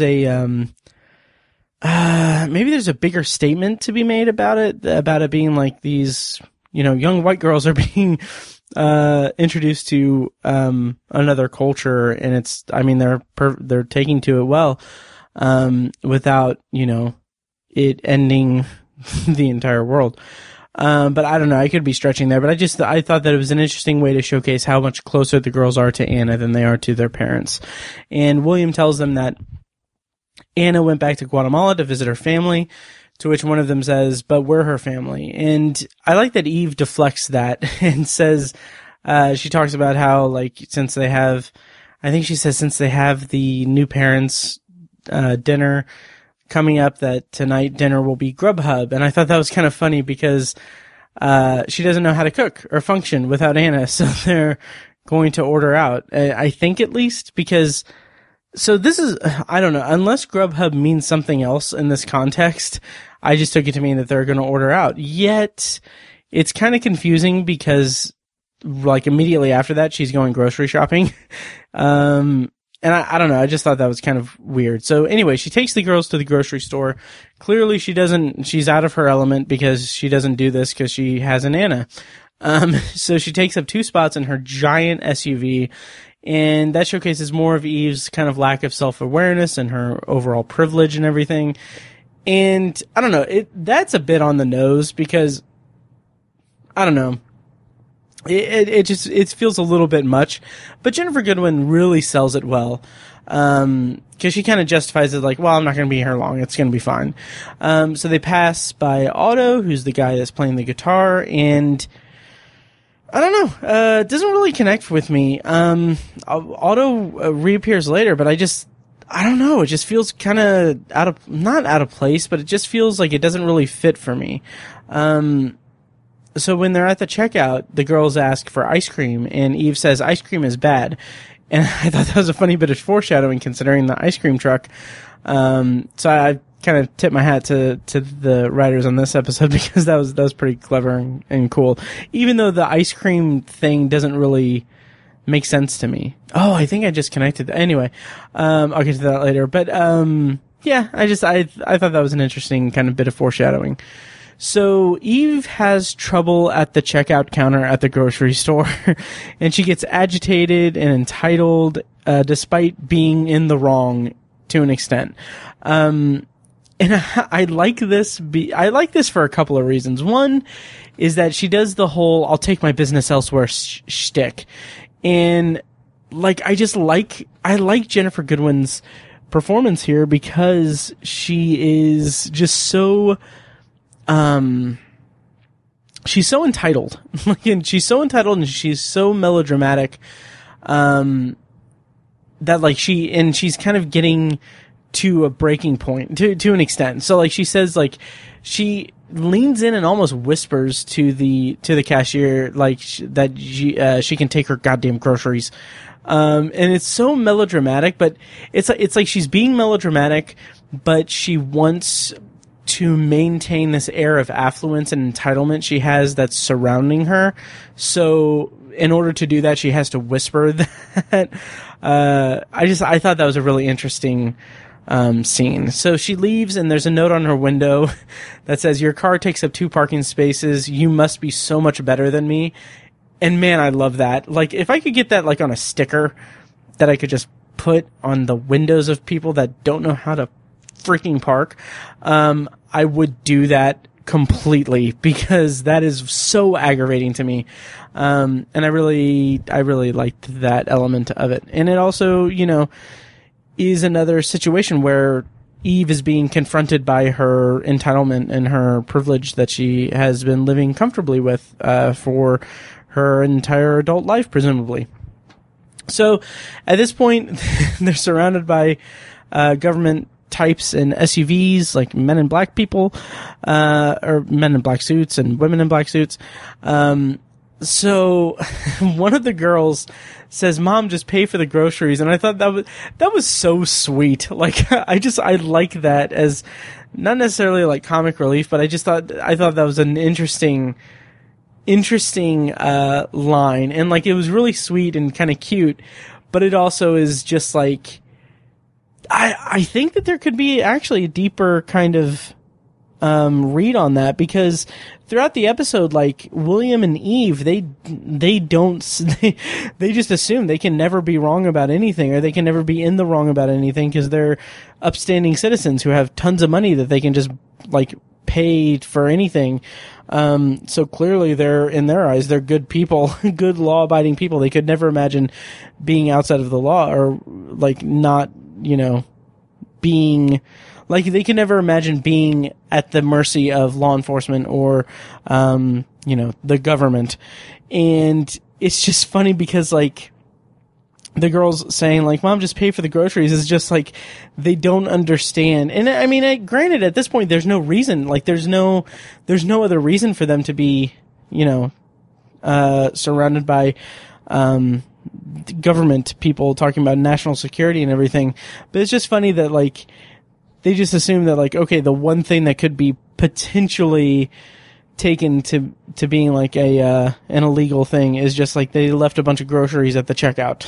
a bigger statement to be made about it being like these, young white girls are being introduced to another culture, and they're taking to it well, without it ending the entire world. But I don't know, I could be stretching there, but I thought that it was an interesting way to showcase how much closer the girls are to Anna than they are to their parents. And William tells them that Anna went back to Guatemala to visit her family, to which one of them says, but we're her family. And I like that Eve deflects that and says, she talks about how, like, since they have the new parents' dinner coming up, that tonight dinner will be Grubhub. And I thought that was kind of funny because she doesn't know how to cook or function without Anna, so they're going to order out. I think, at least, because... So this is, I don't know, unless Grubhub means something else in this context, I just took it to mean that they're going to order out. Yet, it's kind of confusing because, like, immediately after that, she's going grocery shopping. And I don't know, I just thought that was kind of weird. So anyway, she takes the girls to the grocery store. Clearly she's out of her element because she doesn't do this because she has an Anna. So she takes up 2 spots in her giant SUV, and that showcases more of Eve's kind of lack of self-awareness and her overall privilege and everything. And I don't know, that's a bit on the nose because, I don't know, it feels a little bit much. But Ginnifer Goodwin really sells it well. Cause she kind of justifies it like, well, I'm not going to be here long. It's going to be fine. So they pass by Otto, who's the guy that's playing the guitar, and I don't know. It doesn't really connect with me. Otto reappears later, but I don't know. It just feels kind of not out of place, but it just feels like it doesn't really fit for me. So when they're at the checkout, the girls ask for ice cream, and Eve says ice cream is bad. And I thought that was a funny bit of foreshadowing considering the ice cream truck. So I kind of tip my hat to the writers on this episode because that was pretty clever and cool. Even though the ice cream thing doesn't really make sense to me. Oh, I think I just connected. Anyway, I'll get to that later. But yeah, I thought that was an interesting kind of bit of foreshadowing. So Eve has trouble at the checkout counter at the grocery store, and she gets agitated and entitled, despite being in the wrong to an extent. And I like this. I like this for a couple of reasons. One is that she does the whole "I'll take my business elsewhere" shtick, and like I like Ginnifer Goodwin's performance here because she is just so. She's so entitled, and she's so entitled, and she's so melodramatic, that like she's kind of getting to a breaking point to an extent. So like she says, like she leans in and almost whispers to the cashier, like that she can take her goddamn groceries. And it's so melodramatic, but it's like she's being melodramatic, but she wants to maintain this air of affluence and entitlement she has that's surrounding her. So in order to do that, she has to whisper that. I thought that was a really interesting scene. So she leaves, and there's a note on her window that says, "Your car takes up 2 parking spaces. You must be so much better than me." And man, I love that. Like, if I could get that like on a sticker that I could just put on the windows of people that don't know how to freaking park, I would do that completely because that is so aggravating to me. And I really liked that element of it. And it also, is another situation where Eve is being confronted by her entitlement and her privilege that she has been living comfortably with for her entire adult life, presumably. So at this point, they're surrounded by government types in SUVs, like men in black people, or men in black suits and women in black suits. So one of the girls says, "Mom, just pay for the groceries." And I thought that was so sweet. Like, I like that as not necessarily like comic relief, but I thought that was an interesting line. And like, it was really sweet and kind of cute, but it also is just like, I think that there could be actually a deeper kind of read on that, because throughout the episode, like, William and Eve, they just assume they can never be wrong about anything, or they can never be in the wrong about anything, because they're upstanding citizens who have tons of money that they can just like pay for anything. So clearly in their eyes, they're good people, good law-abiding people. They could never imagine being outside of the law, or like not, being like, they can never imagine being at the mercy of law enforcement or, the government. And it's just funny because, like, the girls saying, like, "Mom, just pay for the groceries," is just like, they don't understand. And I mean, granted, at this point, there's no reason, like, there's no other reason for them to be, surrounded by, government people talking about national security and everything. But it's just funny that, like, they just assume that, like, okay, the one thing that could be potentially taken to being like an illegal thing is just like they left a bunch of groceries at the checkout.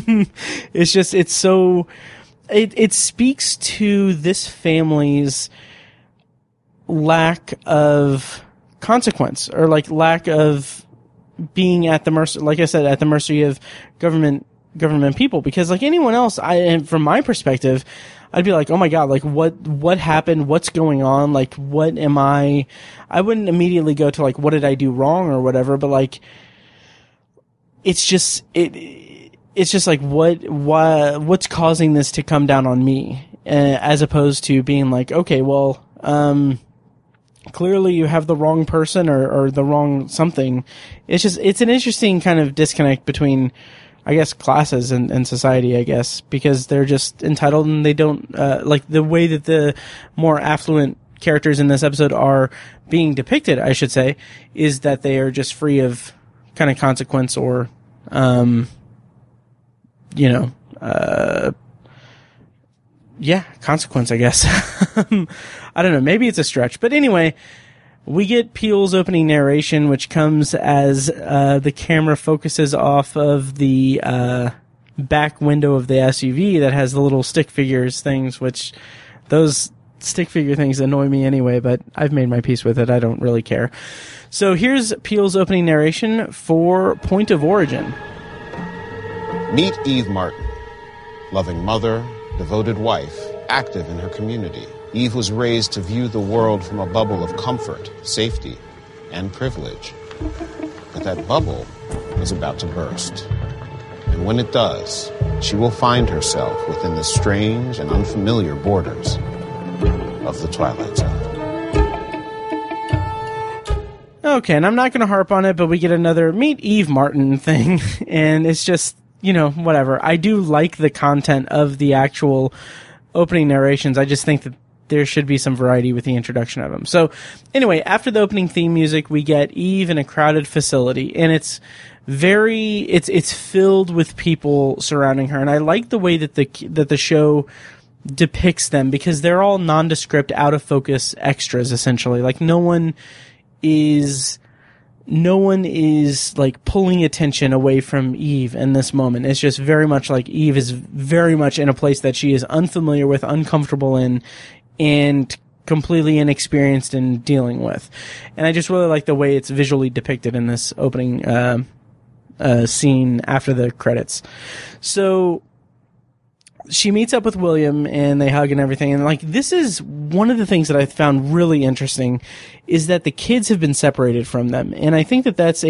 It speaks to this family's lack of consequence, or like lack of being at the mercy, like I said, at the mercy of government people. Because like anyone else, from my perspective, I'd be like, oh my God, like what happened? What's going on? Like, what am I wouldn't immediately go to like, what did I do wrong or whatever, but like, it's just like, what's causing this to come down on me? As opposed to being like, okay, well, clearly you have the wrong person or the wrong something. It's an interesting kind of disconnect between, I guess, classes and society, I guess, because they're just entitled and they don't, like the way that the more affluent characters in this episode are being depicted, I should say, is that they are just free of kind of consequence or, consequence, I guess. I don't know. Maybe it's a stretch, but anyway, we get Peele's opening narration, which comes as the camera focuses off of the back window of the SUV that has the little stick figures things, which those stick figure things annoy me anyway, but I've made my peace with it. I don't really care. So here's Peele's opening narration for Point of Origin. Meet Eve Martin, loving mother, devoted wife, active in her community. Eve was raised to view the world from a bubble of comfort, safety, and privilege. But that bubble is about to burst. And when it does, she will find herself within the strange and unfamiliar borders of the Twilight Zone. Okay, and I'm not going to harp on it, but we get another Meet Eve Martin thing, and it's just, whatever. I do like the content of the actual opening narrations. I just think that there should be some variety with the introduction of them. So anyway, after the opening theme music, we get Eve in a crowded facility, and it's filled with people surrounding her. And I like the way that the show depicts them, because they're all nondescript, out of focus extras, essentially. Like no one is like pulling attention away from Eve in this moment. It's just very much like Eve is very much in a place that she is unfamiliar with, uncomfortable in, and completely inexperienced in dealing with. And I just really like the way it's visually depicted in this opening scene after the credits. So she meets up with William and they hug and everything. And like, this is one of the things that I found really interesting, is that the kids have been separated from them. And I think that that's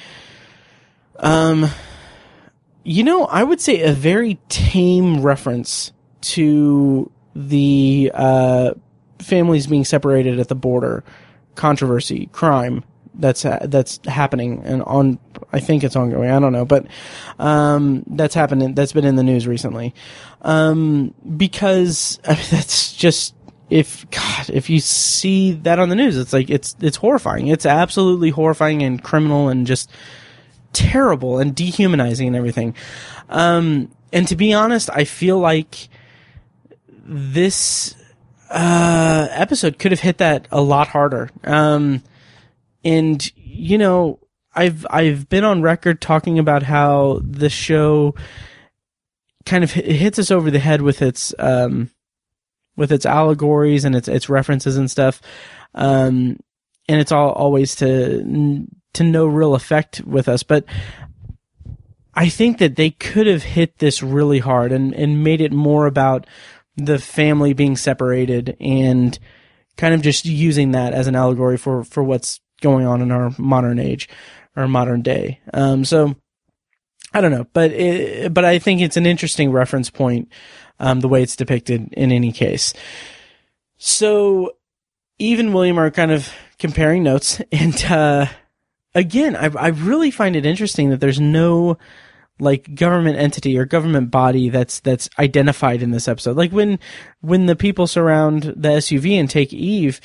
I would say a very tame reference to the families being separated at the border, controversy, crime that's happening, and I think it's ongoing. I don't know, but that's happening. That's been in the news recently, because that's just if you see that on the news, it's like it's horrifying. It's absolutely horrifying and criminal and just terrible and dehumanizing and everything. And to be honest, I feel like this episode could have hit that a lot harder. And you know, I've been on record talking about how the show kind of hits us over the head with its allegories and its references and stuff. And it's always to no real effect with us, but I think that they could have hit this really hard and made it more about the family being separated and kind of just using that as an allegory for what's going on in our modern age or modern day. So I don't know, but I think it's an interesting reference point, the way it's depicted in any case. So Eve and William are kind of comparing notes, and again, I really find it interesting that there's no like government entity or government body that's identified in this episode. Like when the people surround the SUV and take Eve,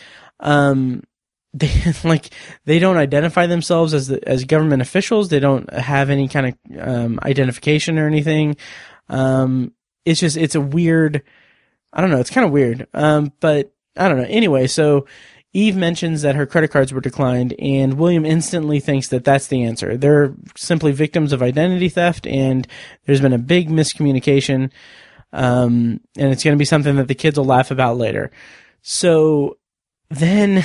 they don't identify themselves as government officials. They don't have any kind of identification or anything. It's a weird, I don't know, it's kind of weird. But I don't know. Anyway, so Eve mentions that her credit cards were declined, and William instantly thinks that that's the answer. They're simply victims of identity theft, and there's been a big miscommunication, and it's going to be something that the kids will laugh about later. So then,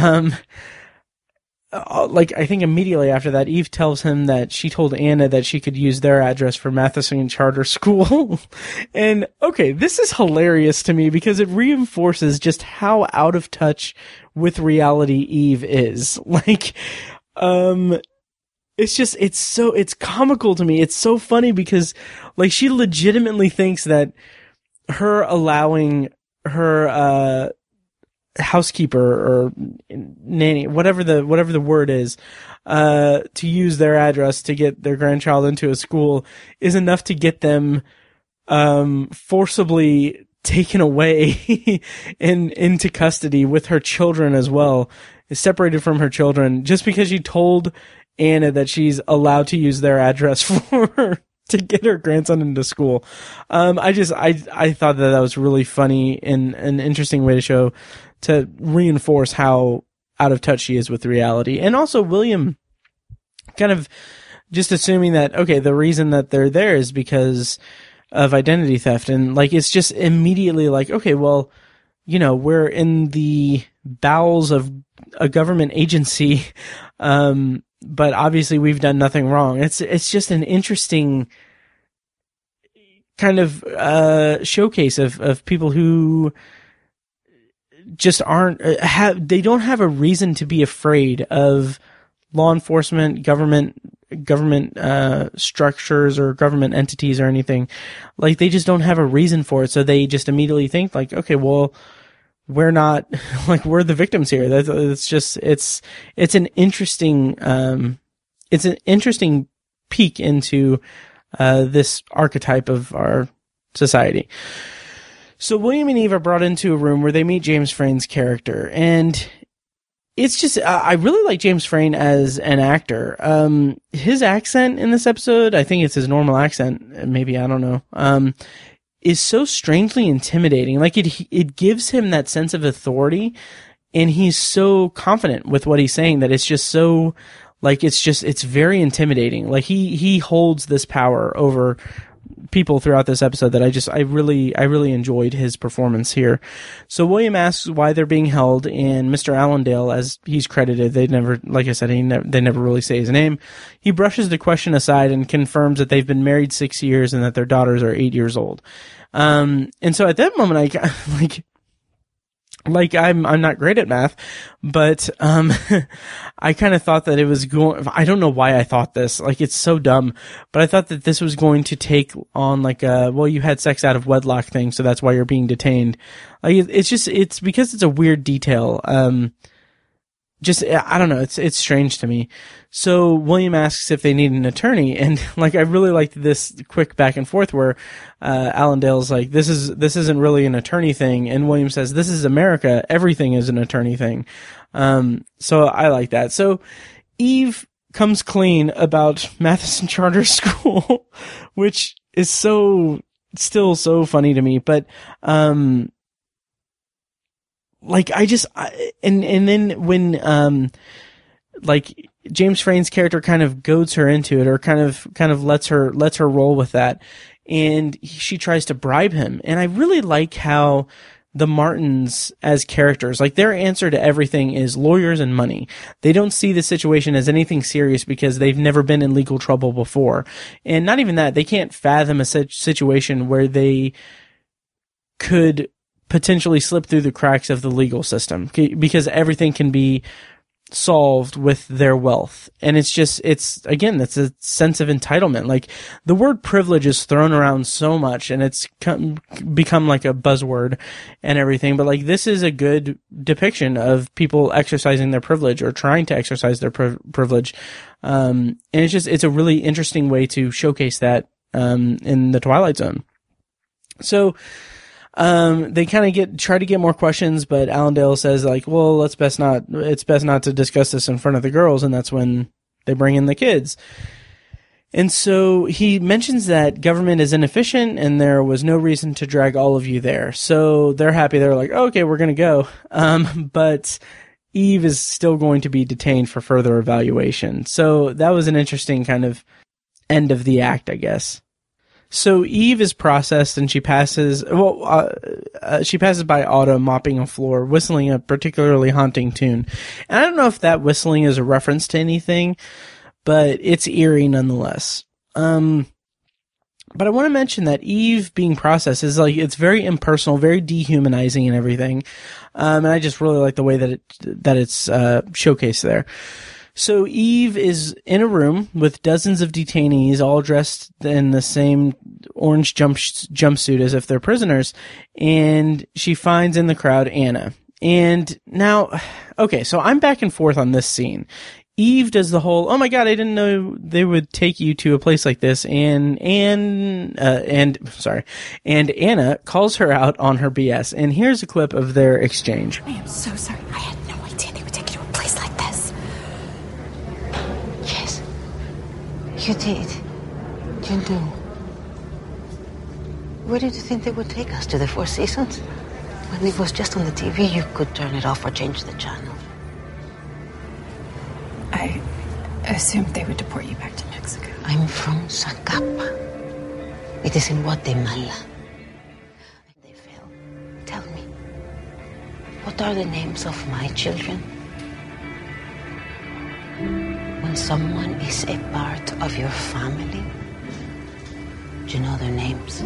I think immediately after that, Eve tells him that she told Anna that she could use their address for Matheson Charter School. And okay, this is hilarious to me because it reinforces just how out of touch with reality Eve is. It's comical to me. It's so funny because she legitimately thinks that her allowing her, housekeeper or nanny, whatever the word is, to use their address to get their grandchild into a school is enough to get them forcibly taken away and into custody with her children as well, is separated from her children just because she told Anna that she's allowed to use their address to get her grandson into school. I thought that was really funny and an interesting way to reinforce how out of touch she is with reality. And also William kind of just assuming that, okay, the reason that they're there is because of identity theft. And it's just immediately okay, well, we're in the bowels of a government agency. But obviously we've done nothing wrong. It's just an interesting kind of, showcase of people who just they don't have a reason to be afraid of law enforcement, government structures or government entities or anything. They just don't have a reason for it. So they just immediately think okay, well, we're not, we're the victims here. It's an interesting peek into, this archetype of our society. So William and Eve are brought into a room where they meet James Frain's character, and it's just, I really like James Frain as an actor. His accent in this episode, I think it's his normal accent, maybe, I don't know, is so strangely intimidating. It gives him that sense of authority, and he's so confident with what he's saying that it's just so, it's very intimidating. He holds this power over people throughout this episode that I really enjoyed his performance here. So William asks why they're being held, and Mr. Allendale, as he's credited, they never, like I said, they never really say his name. He brushes the question aside and confirms that they've been married 6 years and that their daughters are 8 years old. And so at that moment, Like, I'm not great at math, but, I kind of thought that it was going, I don't know why I thought this, like, it's so dumb, but I thought that this was going to take on like well, you had sex out of wedlock thing, so that's why you're being detained. Like, it's because it's a weird detail. I don't know, it's strange to me. So William asks if they need an attorney, and like, I really liked this quick back and forth where, Allendale's like, this isn't really an attorney thing, and William says, this is America, everything is an attorney thing. So I like that. So Eve comes clean about Matheson Charter School, which is still so funny to me, but, like, and then when, like, James Frain's character kind of goads her into it, or kind of lets her roll with that, and she tries to bribe him. And I really like how the Martins as characters, like, their answer to everything is lawyers and money. They don't see the situation as anything serious because they've never been in legal trouble before. And not even that, they can't fathom a situation where they could potentially slip through the cracks of the legal system, because everything can be solved with their wealth. And it's again, that's a sense of entitlement. Like, the word privilege is thrown around so much, and it's become like a buzzword and everything, but like, this is a good depiction of people exercising their privilege, or trying to exercise their privilege. And it's a really interesting way to showcase that, in the Twilight Zone. So, they kind of try to get more questions, but Allendale says, like, well, it's best not to discuss this in front of the girls, and that's when they bring in the kids. And so he mentions that government is inefficient and there was no reason to drag all of you there. So they're happy. They're like, oh, okay, we're going to go. But Eve is still going to be detained for further evaluation. So that was an interesting kind of end of the act, I guess. So Eve is processed, and she passes by Otto mopping a floor, whistling a particularly haunting tune. And I don't know if that whistling is a reference to anything, but it's eerie nonetheless. But I want to mention that Eve being processed is like, it's very impersonal, very dehumanizing and everything. And I just really like the way that it's showcased there. So Eve is in a room with dozens of detainees, all dressed in the same orange jumpsuit as if they're prisoners, and she finds in the crowd Anna. And now, okay, so I'm back and forth on this scene. Eve does the whole, oh my god, I didn't know they would take you to a place like this, and Anna calls her out on her BS. And here's a clip of their exchange. I am so sorry. I had no idea they would take you to a place like this. Yes, you did. You knew. Where did you think they would take us? To the Four Seasons? When it was just on the TV, you could turn it off or change the channel. I assumed they would deport you back to Mexico. I'm from Zacapa. It is in Guatemala. They fell. Tell me, what are the names of my children? When someone is a part of your family, do you know their names?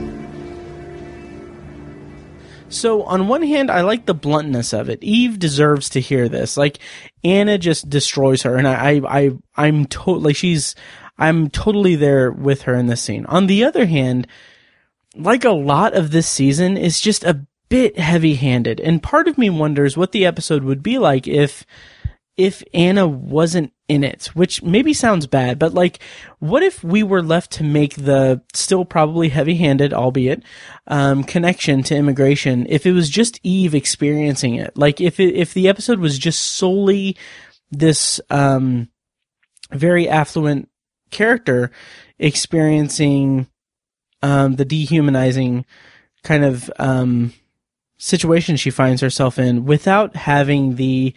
So on one hand, I like the bluntness of it. Eve deserves to hear this. Like, Anna just destroys her, and I'm totally there with her in this scene. On the other hand, like a lot of this season, is just a bit heavy-handed, and part of me wonders what the episode would be like if Anna wasn't in it, which maybe sounds bad, but like, what if we were left to make the still probably heavy-handed, albeit, connection to immigration, if it was just Eve experiencing it? Like, if the episode was just solely this, very affluent character experiencing, the dehumanizing kind of, situation she finds herself in without having the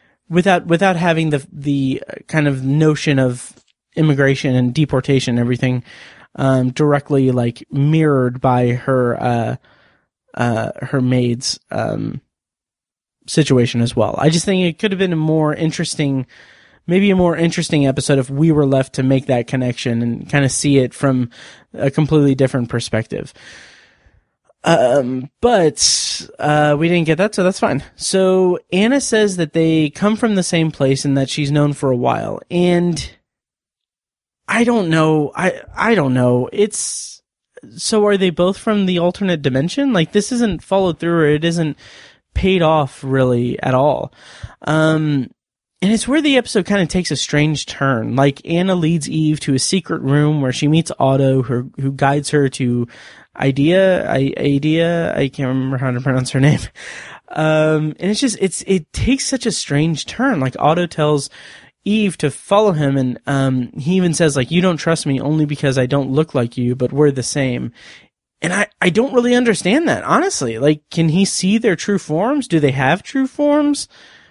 kind of notion of immigration and deportation and everything, directly like mirrored by her maid's, situation as well. I just think it could have been a more interesting episode if we were left to make that connection and kind of see it from a completely different perspective. But we didn't get that, so that's fine. So Anna says that they come from the same place and that she's known for a while. And I don't know. I don't know. So are they both from the alternate dimension? Like, this isn't followed through, or it isn't paid off really at all. And it's where the episode kind of takes a strange turn. Like, Anna leads Eve to a secret room where she meets Otto, who guides her to Idea, I can't remember how to pronounce her name. And it takes such a strange turn. Like, Otto tells Eve to follow him, and he even says, like, you don't trust me only because I don't look like you, but we're the same. And I don't really understand that, honestly. Like, can he see their true forms? Do they have true forms?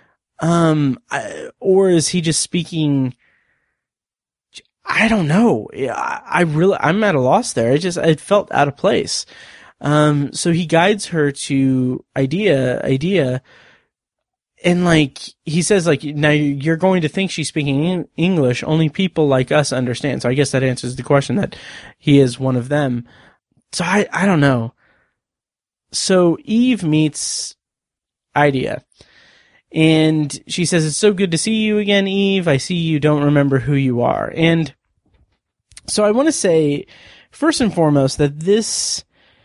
Or is he just speaking? I don't know. I'm at a loss there. It felt out of place. So he guides her to Idea, and like, he says, like, now you're going to think she's speaking English. Only people like us understand. So I guess that answers the question that he is one of them. So I don't know. So Eve meets Idea, and she says, it's so good to see you again, Eve. I see you don't remember who you are. And so I want to say, first and foremost, that this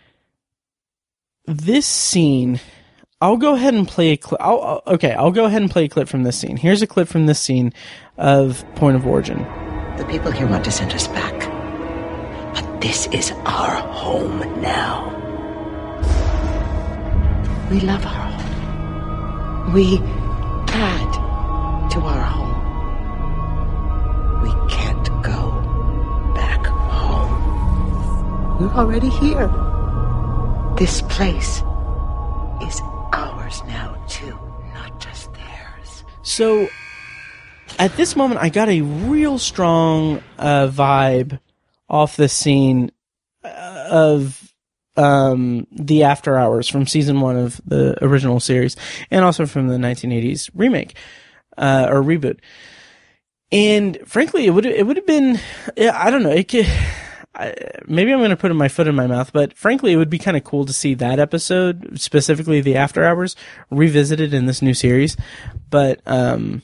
scene, I'll go ahead and play a clip. I'll go ahead and play a clip from this scene. Here's a clip from this scene of Point of Origin. The people here want to send us back. But this is our home now. We love our home. We add to our home. We can't go back home. We're already here. This place is ours now, too, not just theirs. So, at this moment, I got a real strong vibe off this scene of the After Hours from season 1 of the original series, and also from the 1980s remake or reboot. And frankly, it would have been, I don't know, maybe I'm going to put my foot in my mouth, but frankly, it would be kind of cool to see that episode, specifically the After Hours, revisited in this new series. But I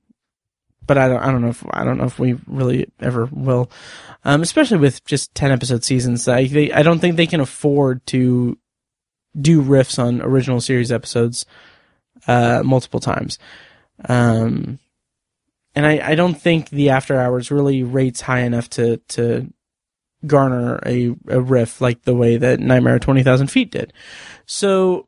don't know if we really ever will, especially with just 10 episode seasons. I don't think they can afford to do riffs on original series episodes multiple times. And I don't think the After Hours really rates high enough to garner a riff like the way that Nightmare at 20,000 Feet did. So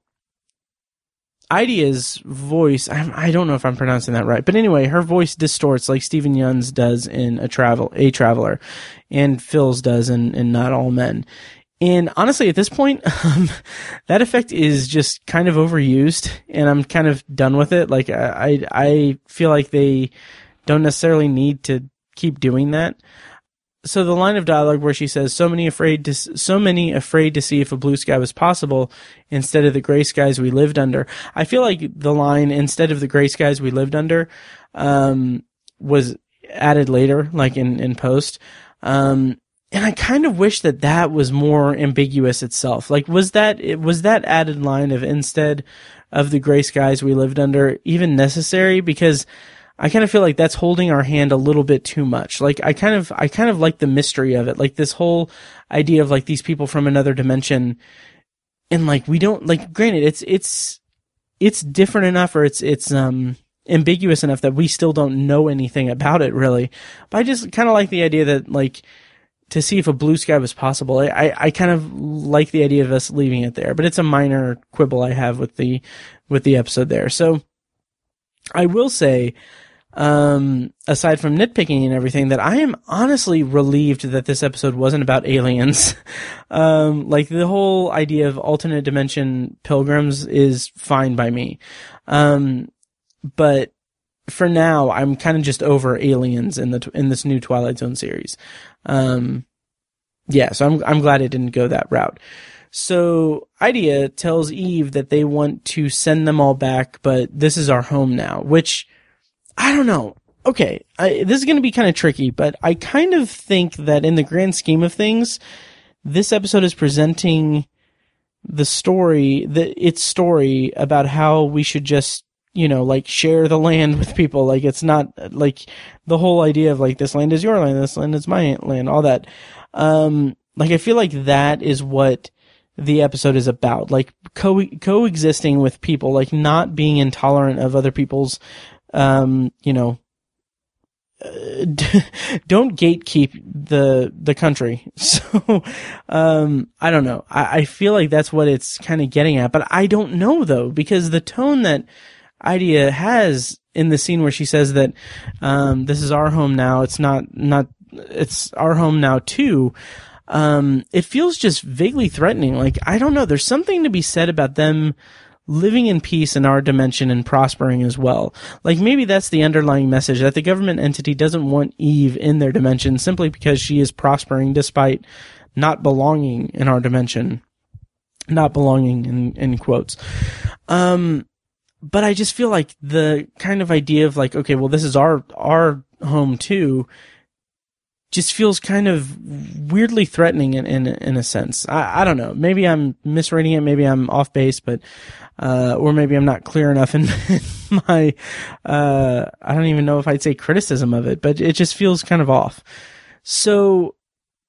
Idea's voice, I don't know if I'm pronouncing that right, but anyway, her voice distorts like Steven Yeun's does in A Traveler, and Phil's does in Not All Men. And honestly, at this point, that effect is just kind of overused, and I'm kind of done with it. Like, I feel like they don't necessarily need to keep doing that. So the line of dialogue where she says, so many afraid to see if a blue sky was possible instead of the gray skies we lived under. I feel like the line, instead of the gray skies we lived under, was added later, like in post. And I kind of wish that was more ambiguous itself. Like, was that added line of instead of the gray skies we lived under even necessary? Because I kind of feel like that's holding our hand a little bit too much. Like, I kind of like the mystery of it. Like, this whole idea of like these people from another dimension, and like, we don't, like, granted, it's different enough, or it's ambiguous enough that we still don't know anything about it really. But I just kind of like the idea that, like, to see if a blue sky was possible. I kind of like the idea of us leaving it there, but it's a minor quibble I have with the episode there. So I will say, aside from nitpicking and everything, that I am honestly relieved that this episode wasn't about aliens. Like, the whole idea of alternate dimension pilgrims is fine by me. But for now, I'm kind of just over aliens in this new Twilight Zone series. Yeah, so I'm glad it didn't go that route. So Idea tells Eve that they want to send them all back, but this is our home now, which, I don't know. Okay, this is going to be kind of tricky, but I kind of think that in the grand scheme of things, this episode is presenting its story about how we should just, like share the land with people. Like, it's not like the whole idea of like, this land is your land, this land is my land, all that. Like, I feel like that is what the episode is about, like coexisting with people, like not being intolerant of other people's, don't gatekeep the country. So, I don't know. I feel like that's what it's kind of getting at, but I don't know though, because the tone that Idea has in the scene where she says that, this is our home now, it's our home now too. It feels just vaguely threatening. Like, I don't know. There's something to be said about them living in peace in our dimension and prospering as well. Like, maybe that's the underlying message, that the government entity doesn't want Eve in their dimension simply because she is prospering despite not belonging in our dimension. Not belonging in quotes. But I just feel like the kind of idea of like, okay, well, this is our home too, just feels kind of weirdly threatening in a sense. I don't know. Maybe I'm misreading it. Maybe I'm off base, but, or maybe I'm not clear enough in my, I don't even know if I'd say criticism of it, but it just feels kind of off. So,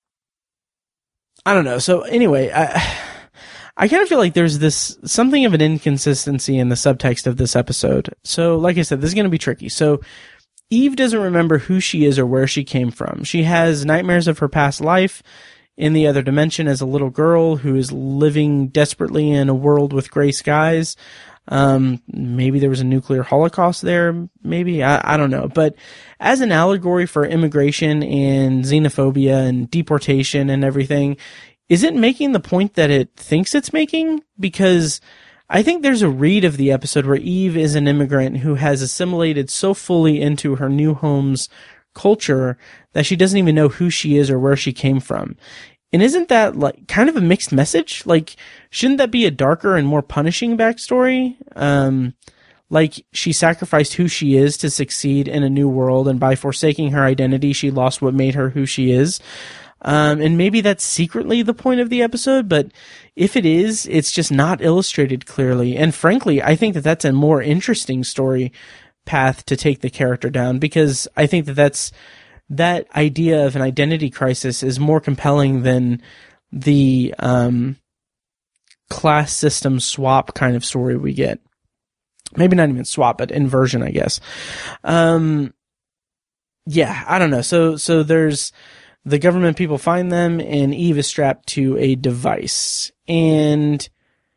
I don't know. So anyway, I kind of feel like there's something of an inconsistency in the subtext of this episode. So, like I said, this is going to be tricky. So, Eve doesn't remember who she is or where she came from. She has nightmares of her past life in the other dimension as a little girl who is living desperately in a world with gray skies. Maybe there was a nuclear holocaust there. Maybe. I don't know. But as an allegory for immigration and xenophobia and deportation and everything, is it making the point that it thinks it's making? Because I think there's a read of the episode where Eve is an immigrant who has assimilated so fully into her new home's culture that she doesn't even know who she is or where she came from. And isn't that like kind of a mixed message? Like, shouldn't that be a darker and more punishing backstory? Like, she sacrificed who she is to succeed in a new world, and by forsaking her identity, she lost what made her who she is. And maybe that's secretly the point of the episode, but if it is, it's just not illustrated clearly. And frankly, I think that that's a more interesting story path to take the character down, because I think that idea of an identity crisis is more compelling than the, class system swap kind of story we get. Maybe not even swap, but inversion, I guess. Yeah, I don't know. So there's, the government people find them, and Eve is strapped to a device. And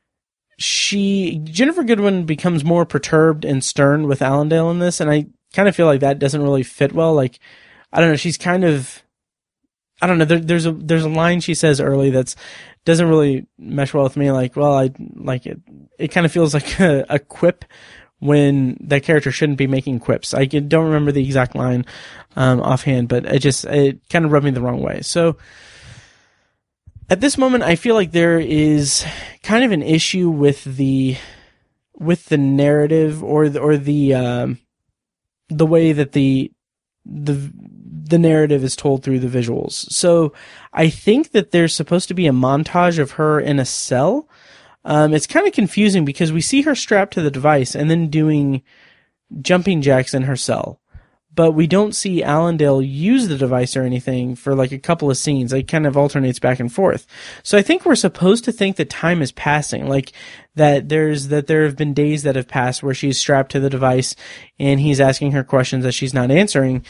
Ginnifer Goodwin becomes more perturbed and stern with Allendale in this, and I kind of feel like that doesn't really fit well. Like, I don't know, she's kind of, I don't know, there's a line she says early that's doesn't really mesh well with me. Like, well, I like it. It kind of feels like a quip when that character shouldn't be making quips. I don't remember the exact line offhand, but it kind of rubbed me the wrong way. So at this moment, I feel like there is kind of an issue with the narrative or the way that the narrative is told through the visuals. So I think that there's supposed to be a montage of her in a cell. It's kind of confusing because we see her strapped to the device and then doing jumping jacks in her cell, but we don't see Allendale use the device or anything for like a couple of scenes. It kind of alternates back and forth. So I think we're supposed to think that time is passing, like that there have been days that have passed where she's strapped to the device and he's asking her questions that she's not answering.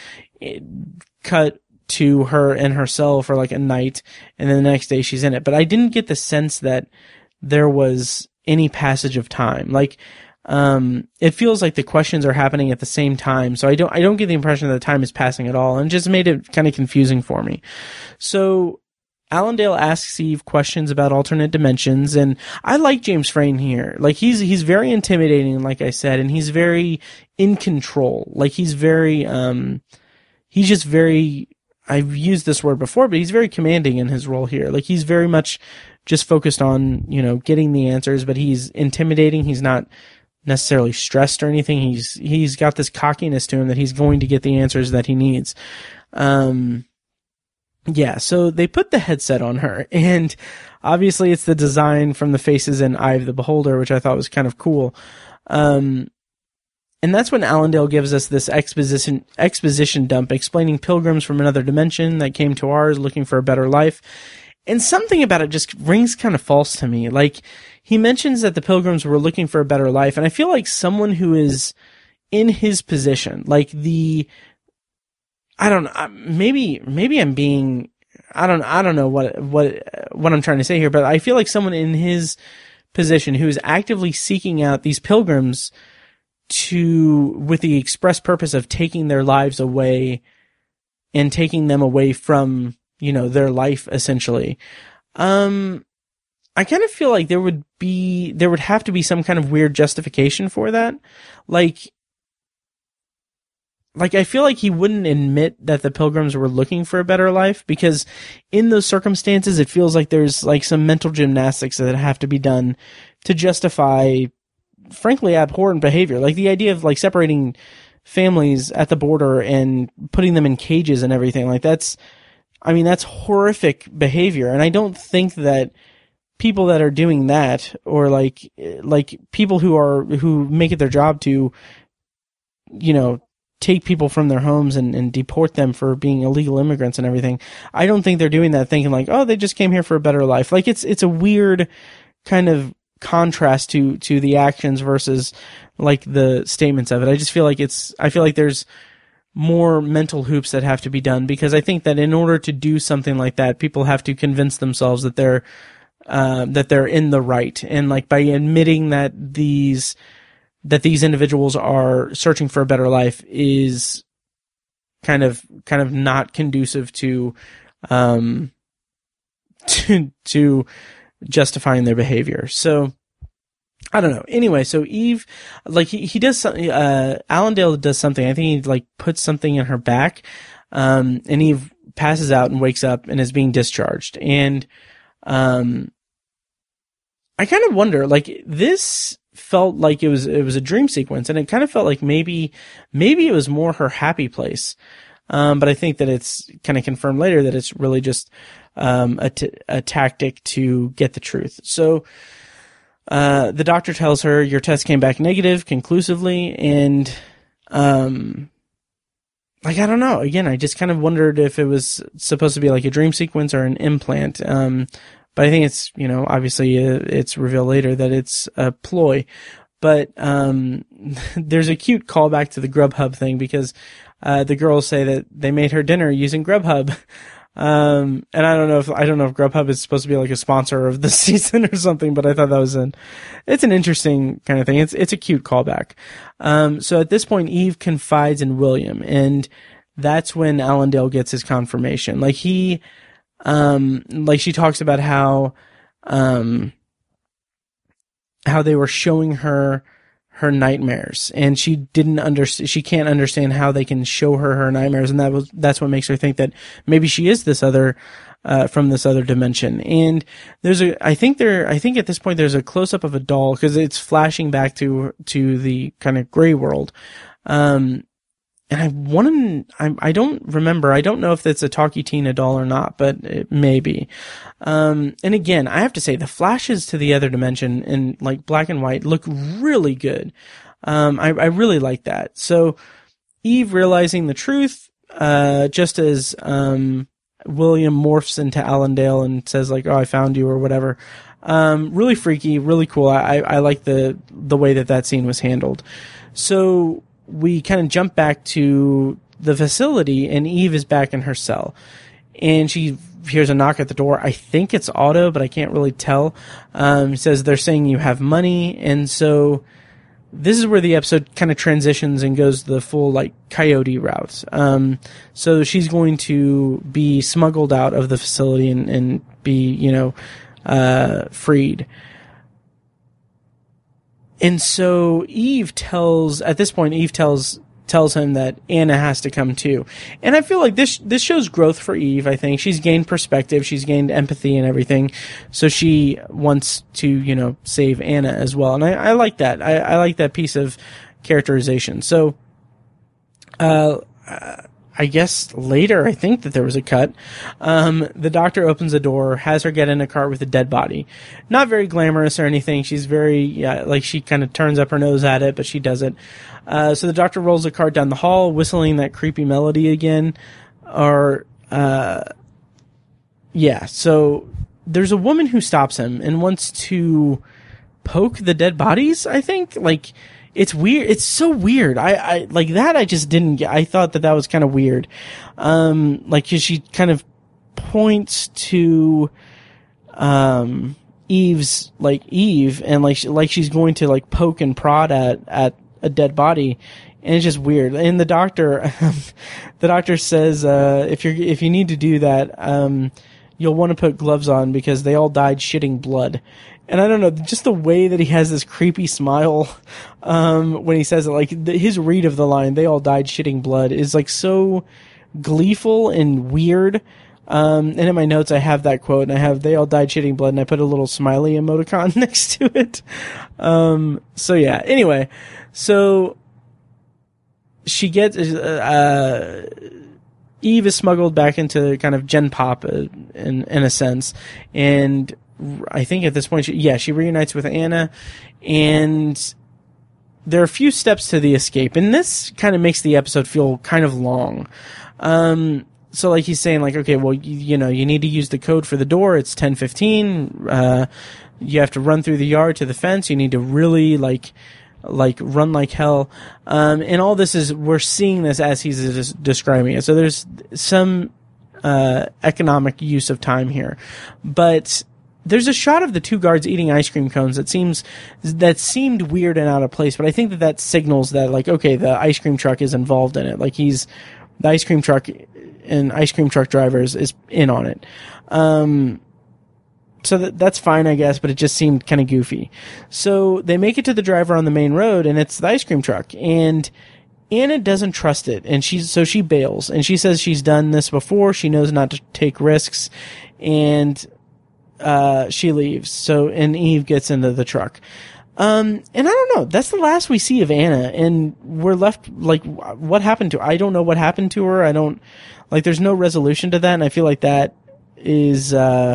Cut to her in her cell for like a night, and then the next day she's in it. But I didn't get the sense that there was any passage of time. Like, it feels like the questions are happening at the same time. So I don't get the impression that time is passing at all, and it just made it kind of confusing for me. So Allendale asks Eve questions about alternate dimensions, and I like James Frain here. Like, he's very intimidating, like I said, and he's very in control. Like, he's very, he's just very, I've used this word before, but he's very commanding in his role here. Like, he's very much just focused on, getting the answers, but he's intimidating. He's not necessarily stressed or anything. He's got this cockiness to him that he's going to get the answers that he needs. Yeah, so they put the headset on her, and obviously it's the design from the faces in Eye of the Beholder, which I thought was kind of cool. And that's when Allendale gives us this exposition dump explaining pilgrims from another dimension that came to ours looking for a better life. And something about it just rings kind of false to me. Like, he mentions that the pilgrims were looking for a better life, and I feel like someone who is in his position, like I don't know, maybe I'm being, I don't know what I'm trying to say here, but I feel like someone in his position who is actively seeking out these pilgrims with the express purpose of taking their lives away and taking them away from, their life, essentially. I kind of feel like there would have to be some kind of weird justification for that. Like I feel like he wouldn't admit that the pilgrims were looking for a better life, because in those circumstances, it feels like there's like some mental gymnastics that have to be done to justify, frankly, abhorrent behavior. Like the idea of like separating families at the border and putting them in cages and everything. Like that's horrific behavior. And I don't think that people that are doing that, or like people who make it their job to, take people from their homes and deport them for being illegal immigrants and everything. I don't think they're doing that thinking like, oh, they just came here for a better life. Like it's a weird kind of contrast to the actions versus like the statements of it. I feel like there's more mental hoops that have to be done, because I think that in order to do something like that, people have to convince themselves that they're in the right. And like by admitting that these individuals are searching for a better life is kind of not conducive to justifying their behavior. So I don't know. Anyway, so Eve, like he does something, Allendale does something. I think he like puts something in her back, and Eve passes out and wakes up and is being discharged. And I kind of wonder, like, this felt like it was a dream sequence, and it kind of felt like maybe it was more her happy place. But I think that it's kind of confirmed later that it's really just a tactic to get the truth. So the doctor tells her your test came back negative conclusively, and like, I don't know. Again, I just kind of wondered if it was supposed to be like a dream sequence or an implant. But I think it's, obviously it's revealed later that it's a ploy. But there's a cute callback to the Grubhub thing, because the girls say that they made her dinner using Grubhub. And I don't know if Grubhub is supposed to be like a sponsor of the season or something, but I thought that it's an interesting kind of thing. It's a cute callback. So at this point, Eve confides in William, and that's when Allendale gets his confirmation. Like she talks about how they were showing her nightmares, and she can't understand how they can show her nightmares, and that's what makes her think that maybe she is this other from this other dimension. And I think at this point there's a close up of a doll, because it's flashing back to the kind of gray world. And I don't remember. I don't know if it's a Talkie Tina doll or not, but it may be. And again, I have to say the flashes to the other dimension in like black and white look really good. I really like that. So Eve realizing the truth, just as, William morphs into Allendale and says like, oh, I found you or whatever. Really freaky, really cool. I like the way that scene was handled. So we kind of jump back to the facility, and Eve is back in her cell, and she hears a knock at the door. I think it's Otto, but I can't really tell. It says they're saying you have money, and so this is where the episode kind of transitions and goes the full like Coyote route. So she's going to be smuggled out of the facility and be, freed. And so Eve tells him that Anna has to come too. And I feel like this shows growth for Eve. I think she's gained perspective, she's gained empathy and everything. So she wants to, save Anna as well. And I like that. I like that piece of characterization. So, I guess later, I think that there was a cut. The doctor opens the door, has her get in a cart with a dead body. Not very glamorous or anything. She's very, she kind of turns up her nose at it, but she does it. So the doctor rolls the cart down the hall, whistling that creepy melody again. So there's a woman who stops him and wants to poke the dead bodies, I think. Like, it's weird. It's so weird. I like that. I just didn't get, I thought that was kind of weird. 'Cause she kind of points to, Eve, and like she's going to like poke and prod at a dead body. And it's just weird. And the doctor says, if you need to do that, you'll want to put gloves on because they all died shitting blood. And I don't know, just the way that he has this creepy smile, when he says it, like his read of the line, they all died shitting blood, is like so gleeful and weird. And in my notes, I have that quote, and I have, they all died shitting blood, and I put a little smiley emoticon next to it. So yeah, anyway, so she gets, Eve is smuggled back into kind of Gen Pop in a sense, and I think at this point, she reunites with Anna, and there are a few steps to the escape, and this kind of makes the episode feel kind of long. So like he's saying, like, okay, well, you need to use the code for the door. It's 10:15. You have to run through the yard to the fence. You need to really like run like hell. And all this is, we're seeing this as he's describing it. So there's some economic use of time here, but there's a shot of the two guards eating ice cream cones that seemed weird and out of place, but I think that signals that, like, okay, the ice cream truck is involved in it. Like, the ice cream truck and ice cream truck drivers is in on it. So that's fine, I guess, but it just seemed kind of goofy. So they make it to the driver on the main road, and it's the ice cream truck, and Anna doesn't trust it, and she bails, and she says she's done this before, she knows not to take risks, and she leaves. And Eve gets into the truck. And I don't know, that's the last we see of Anna, and we're left, like, what happened to her? I don't know what happened to her. There's no resolution to that, and I feel like that is,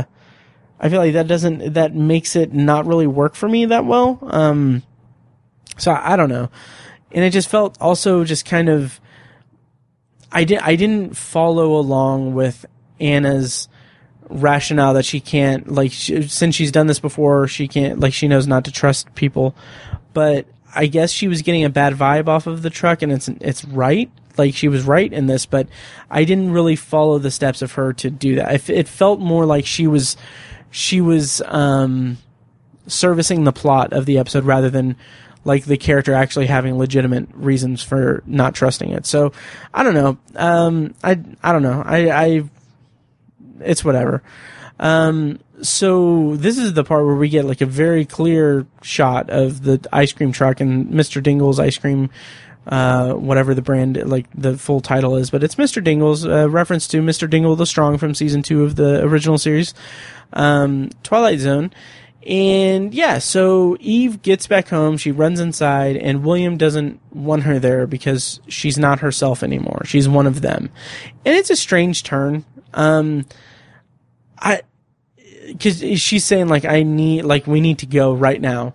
that makes it not really work for me that well. So I don't know. And it just felt also just kind of, I didn't follow along with Anna's rationale that she can't, since she's done this before, she can't, she knows not to trust people. But I guess she was getting a bad vibe off of the truck, and it's right. She was right in this, but I didn't really follow the steps of her to do that. It felt more like she was servicing the plot of the episode rather than the character actually having legitimate reasons for not trusting it. So I don't know. I don't know. It's whatever. So this is the part where we get a very clear shot of the ice cream truck and Mr. Dingle's ice cream, whatever the brand, the full title is, but it's Mr. Dingle's, reference to Mr. Dingle the Strong from season 2 of the original series, Twilight Zone. And yeah, so Eve gets back home, she runs inside, and William doesn't want her there because she's not herself anymore. She's one of them. And it's a strange turn. Cause she's saying we need to go right now.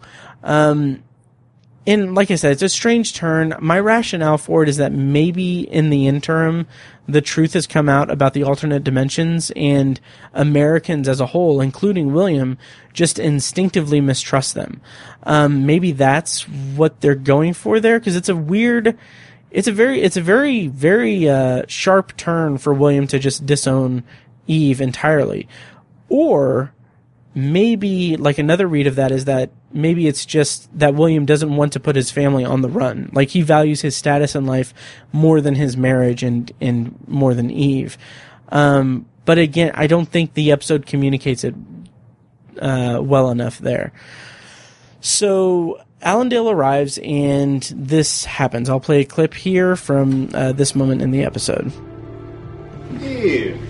And like I said, it's a strange turn. My rationale for it is that maybe in the interim, the truth has come out about the alternate dimensions, and Americans as a whole, including William, just instinctively mistrust them. Maybe that's what they're going for there, because it's a very, very sharp turn for William to just disown Eve entirely. Or maybe another read of that is that maybe it's just that William doesn't want to put his family on the run. He values his status in life more than his marriage and more than Eve. But again, I don't think the episode communicates it well enough there. So Allendale arrives, and this happens. I'll play a clip here from this moment in the episode. Eve.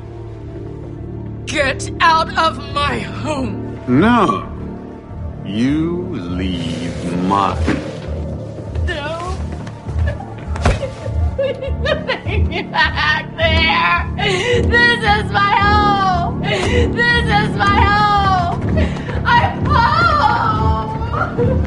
Get out of my home! No. You leave mine. No. Take me back there. This is my home. This is my home. I'm home.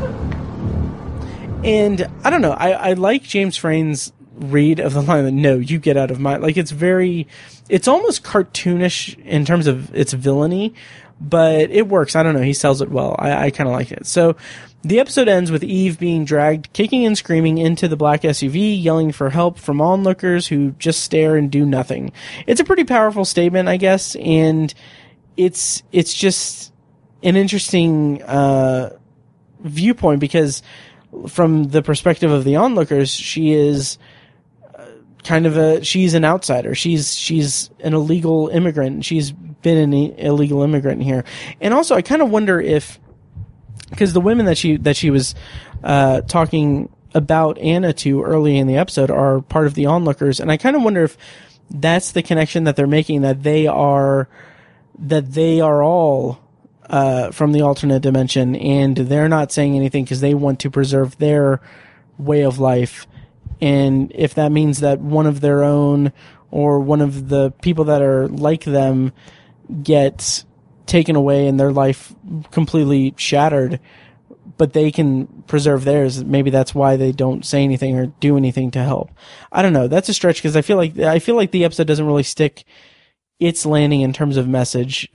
And I don't know. I like James Frain's read of the line that, no, you get out of my, like, it's almost cartoonish in terms of its villainy, but it works. I don't know. He sells it well. I kind of like it. So the episode ends with Eve being dragged, kicking and screaming into the black SUV, yelling for help from onlookers who just stare and do nothing. It's a pretty powerful statement, I guess. And it's just an interesting, viewpoint, because from the perspective of the onlookers, she is she's an outsider. She's an illegal immigrant. She's been an illegal immigrant here. And also, I kind of wonder if, because the women that she was talking about Anna to early in the episode are part of the onlookers, and I kind of wonder if that's the connection that they're making, that they are all from the alternate dimension, and they're not saying anything because they want to preserve their way of life. And if that means that one of their own or one of the people that are like them gets taken away and their life completely shattered, but they can preserve theirs, maybe that's why they don't say anything or do anything to help. I don't know. That's a stretch, because I feel like the episode doesn't really stick its landing in terms of message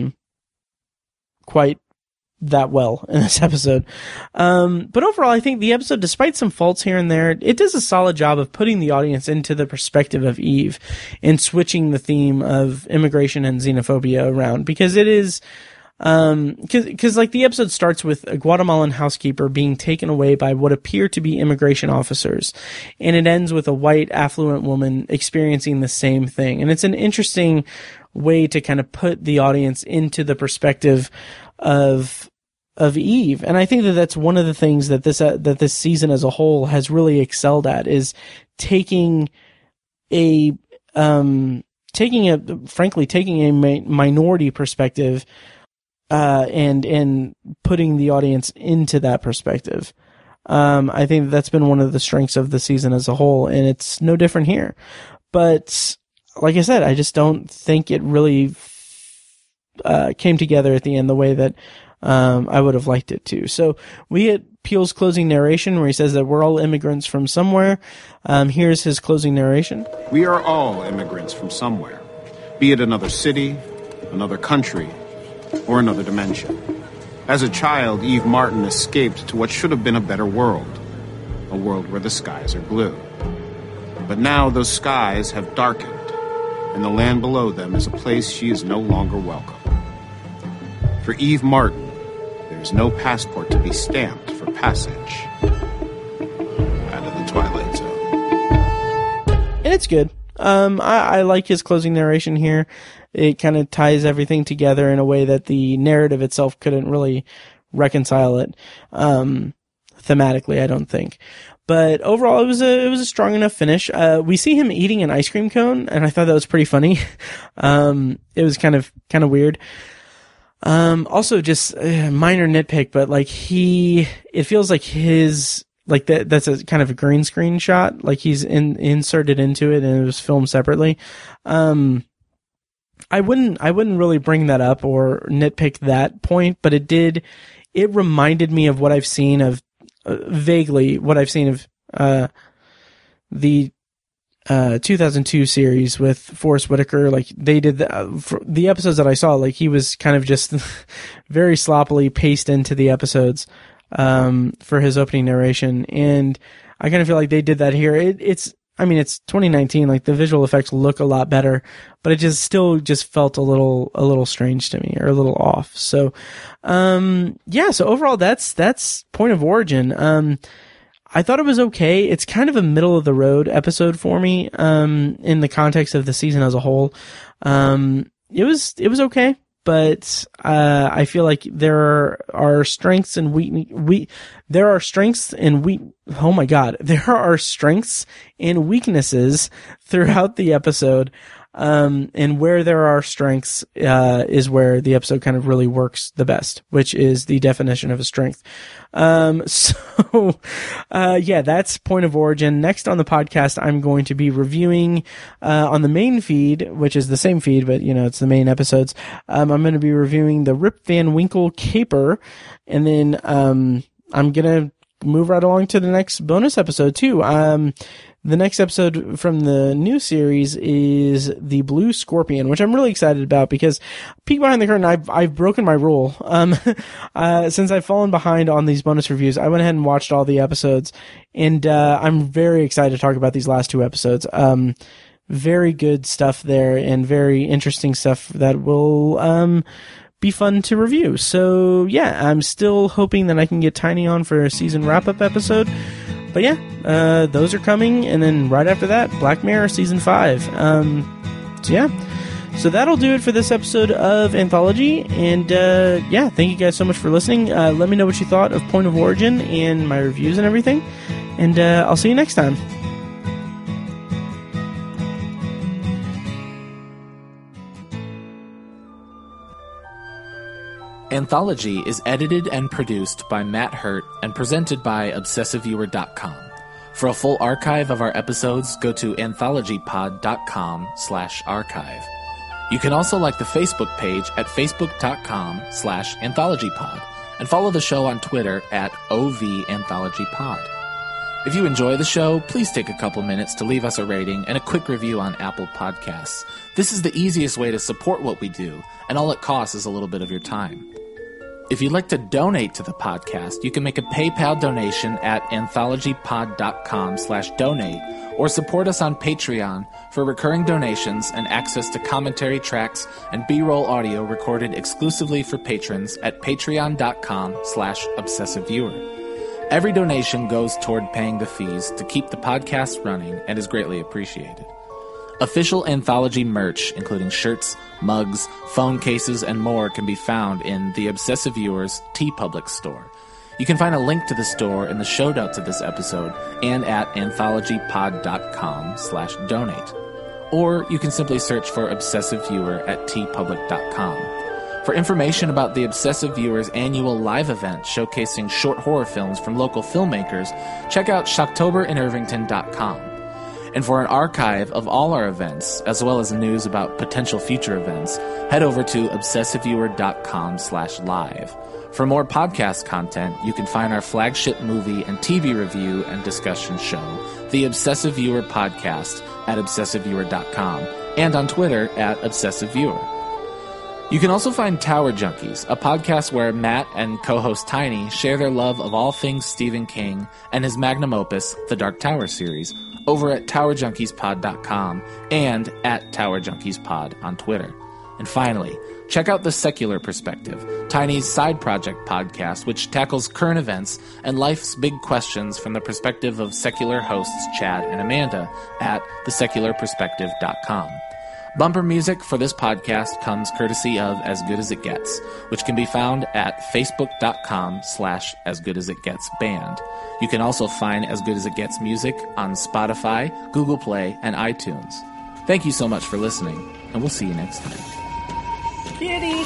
quite that well in this episode. But overall, I think the episode, despite some faults here and there, it does a solid job of putting the audience into the perspective of Eve and switching the theme of immigration and xenophobia around, because it is, cause like the episode starts with a Guatemalan housekeeper being taken away by what appear to be immigration officers. And it ends with a white affluent woman experiencing the same thing. And it's an interesting way to kind of put the audience into the perspective of Eve. And I think that that's one of the things that this season as a whole has really excelled at, is taking a minority perspective, and putting the audience into that perspective. I think that's been one of the strengths of the season as a whole, and it's no different here. But like I said, I just don't think it really came together at the end the way that I would have liked it to. So we get Peele's closing narration where he says that we're all immigrants from somewhere. Here's his closing narration. We are all immigrants from somewhere, be it another city, another country, or another dimension. As a child, Eve Martin escaped to what should have been a better world, a world where the skies are blue. But now those skies have darkened, and the land below them is a place she is no longer welcome. For Eve Martin, there's no passport to be stamped for passage out of the Twilight Zone. And it's good. I like his closing narration here. It kind of ties everything together in a way that the narrative itself couldn't really reconcile it, thematically, I don't think. But overall, it was a strong enough finish. We see him eating an ice cream cone, and I thought that was pretty funny. It was kind of weird. Also just a minor nitpick, but like it feels like that's a kind of a green screen shot. Like he's inserted into it and it was filmed separately. I wouldn't really bring that up or nitpick that point, but it reminded me of what I've seen of, vaguely what I've seen of, the 2002 series with Forrest Whitaker. Like they did the episodes that I saw, like he was kind of just very sloppily paced into the episodes for his opening narration, and I kind of feel like they did that here. It's 2019, like the visual effects look a lot better, but it still felt a little strange to me, or a little off. So so overall that's Point of Origin. I thought it was okay. It's kind of a middle of the road episode for me, in the context of the season as a whole. It was okay, but, I feel like there are strengths and there are strengths and weaknesses throughout the episode. And where there are strengths is where the episode kind of really works the best, which is the definition of a strength. Yeah, that's Point of Origin. Next on the podcast, I'm going to be reviewing on the main feed, which is the same feed, but it's the main episodes. I'm going to be reviewing the Rip Van Winkle Caper, and then I'm going to move right along to the next bonus episode too. The next episode from the new series is the Blue Scorpion, which I'm really excited about because, peek behind the curtain, I've broken my rule. Since I've fallen behind on these bonus reviews, I went ahead and watched all the episodes, and I'm very excited to talk about these last two episodes. Very good stuff there, and very interesting stuff that will be fun to review. So yeah, I'm still hoping that I can get Tiny on for a season wrap-up episode. But yeah, those are coming, and then right after that, Black Mirror Season 5. So that'll do it for this episode of Anthology, and yeah, thank you guys so much for listening. Let me know what you thought of Point of Origin and my reviews and everything, and I'll see you next time. Anthology is edited and produced by Matt Hurt and presented by ObsessiveViewer.com. For a full archive of our episodes, go to anthologypod.com/archive. You can also like the Facebook page at facebook.com/anthologypod and follow the show on Twitter at OVAnthologyPod. If you enjoy the show, please take a couple minutes to leave us a rating and a quick review on Apple Podcasts. This is the easiest way to support what we do, and all it costs is a little bit of your time. If you'd like to donate to the podcast, you can make a PayPal donation at anthologypod.com/donate or support us on Patreon for recurring donations and access to commentary tracks and B-roll audio recorded exclusively for patrons at patreon.com/obsessiveviewer. Every donation goes toward paying the fees to keep the podcast running and is greatly appreciated. Official Anthology merch, including shirts, mugs, phone cases, and more, can be found in the Obsessive Viewers TeePublic store. You can find a link to the store in the show notes of this episode and at anthologypod.com/donate. Or you can simply search for Obsessive Viewer at teepublic.com. For information about the Obsessive Viewers annual live event showcasing short horror films from local filmmakers, check out shocktoberinirvington.com. And for an archive of all our events, as well as news about potential future events, head over to obsessiveviewer.com/live. For more podcast content, you can find our flagship movie and TV review and discussion show, The Obsessive Viewer Podcast, at obsessiveviewer.com, and on Twitter at obsessiveviewer. You can also find Tower Junkies, a podcast where Matt and co-host Tiny share their love of all things Stephen King and his magnum opus, The Dark Tower series, over at TowerJunkiesPod.com and at TowerJunkiesPod on Twitter. And finally, check out The Secular Perspective, Tiny's side project podcast, which tackles current events and life's big questions from the perspective of secular hosts Chad and Amanda at thesecularperspective.com. Bumper music for this podcast comes courtesy of As Good As It Gets, which can be found at facebook.com/asgoodasitgetsband. You can also find As Good As It Gets music on Spotify, Google Play, and iTunes. Thank you so much for listening, and we'll see you next time. Kitty!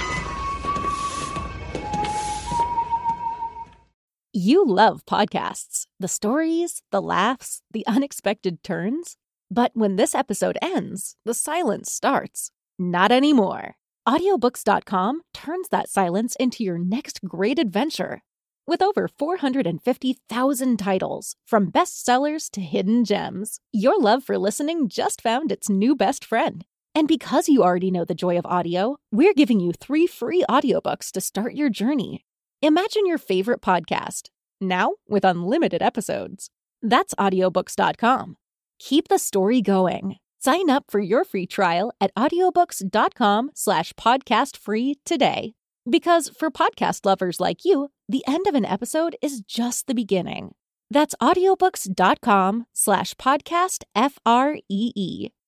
You love podcasts. The stories, the laughs, the unexpected turns. But when this episode ends, the silence starts. Not anymore. Audiobooks.com turns that silence into your next great adventure. With over 450,000 titles, from bestsellers to hidden gems, your love for listening just found its new best friend. And because you already know the joy of audio, we're giving you 3 free audiobooks to start your journey. Imagine your favorite podcast, now with unlimited episodes. That's audiobooks.com. Keep the story going. Sign up for your free trial at audiobooks.com/podcastfree today. Because for podcast lovers like you, the end of an episode is just the beginning. That's audiobooks.com/podcastfree.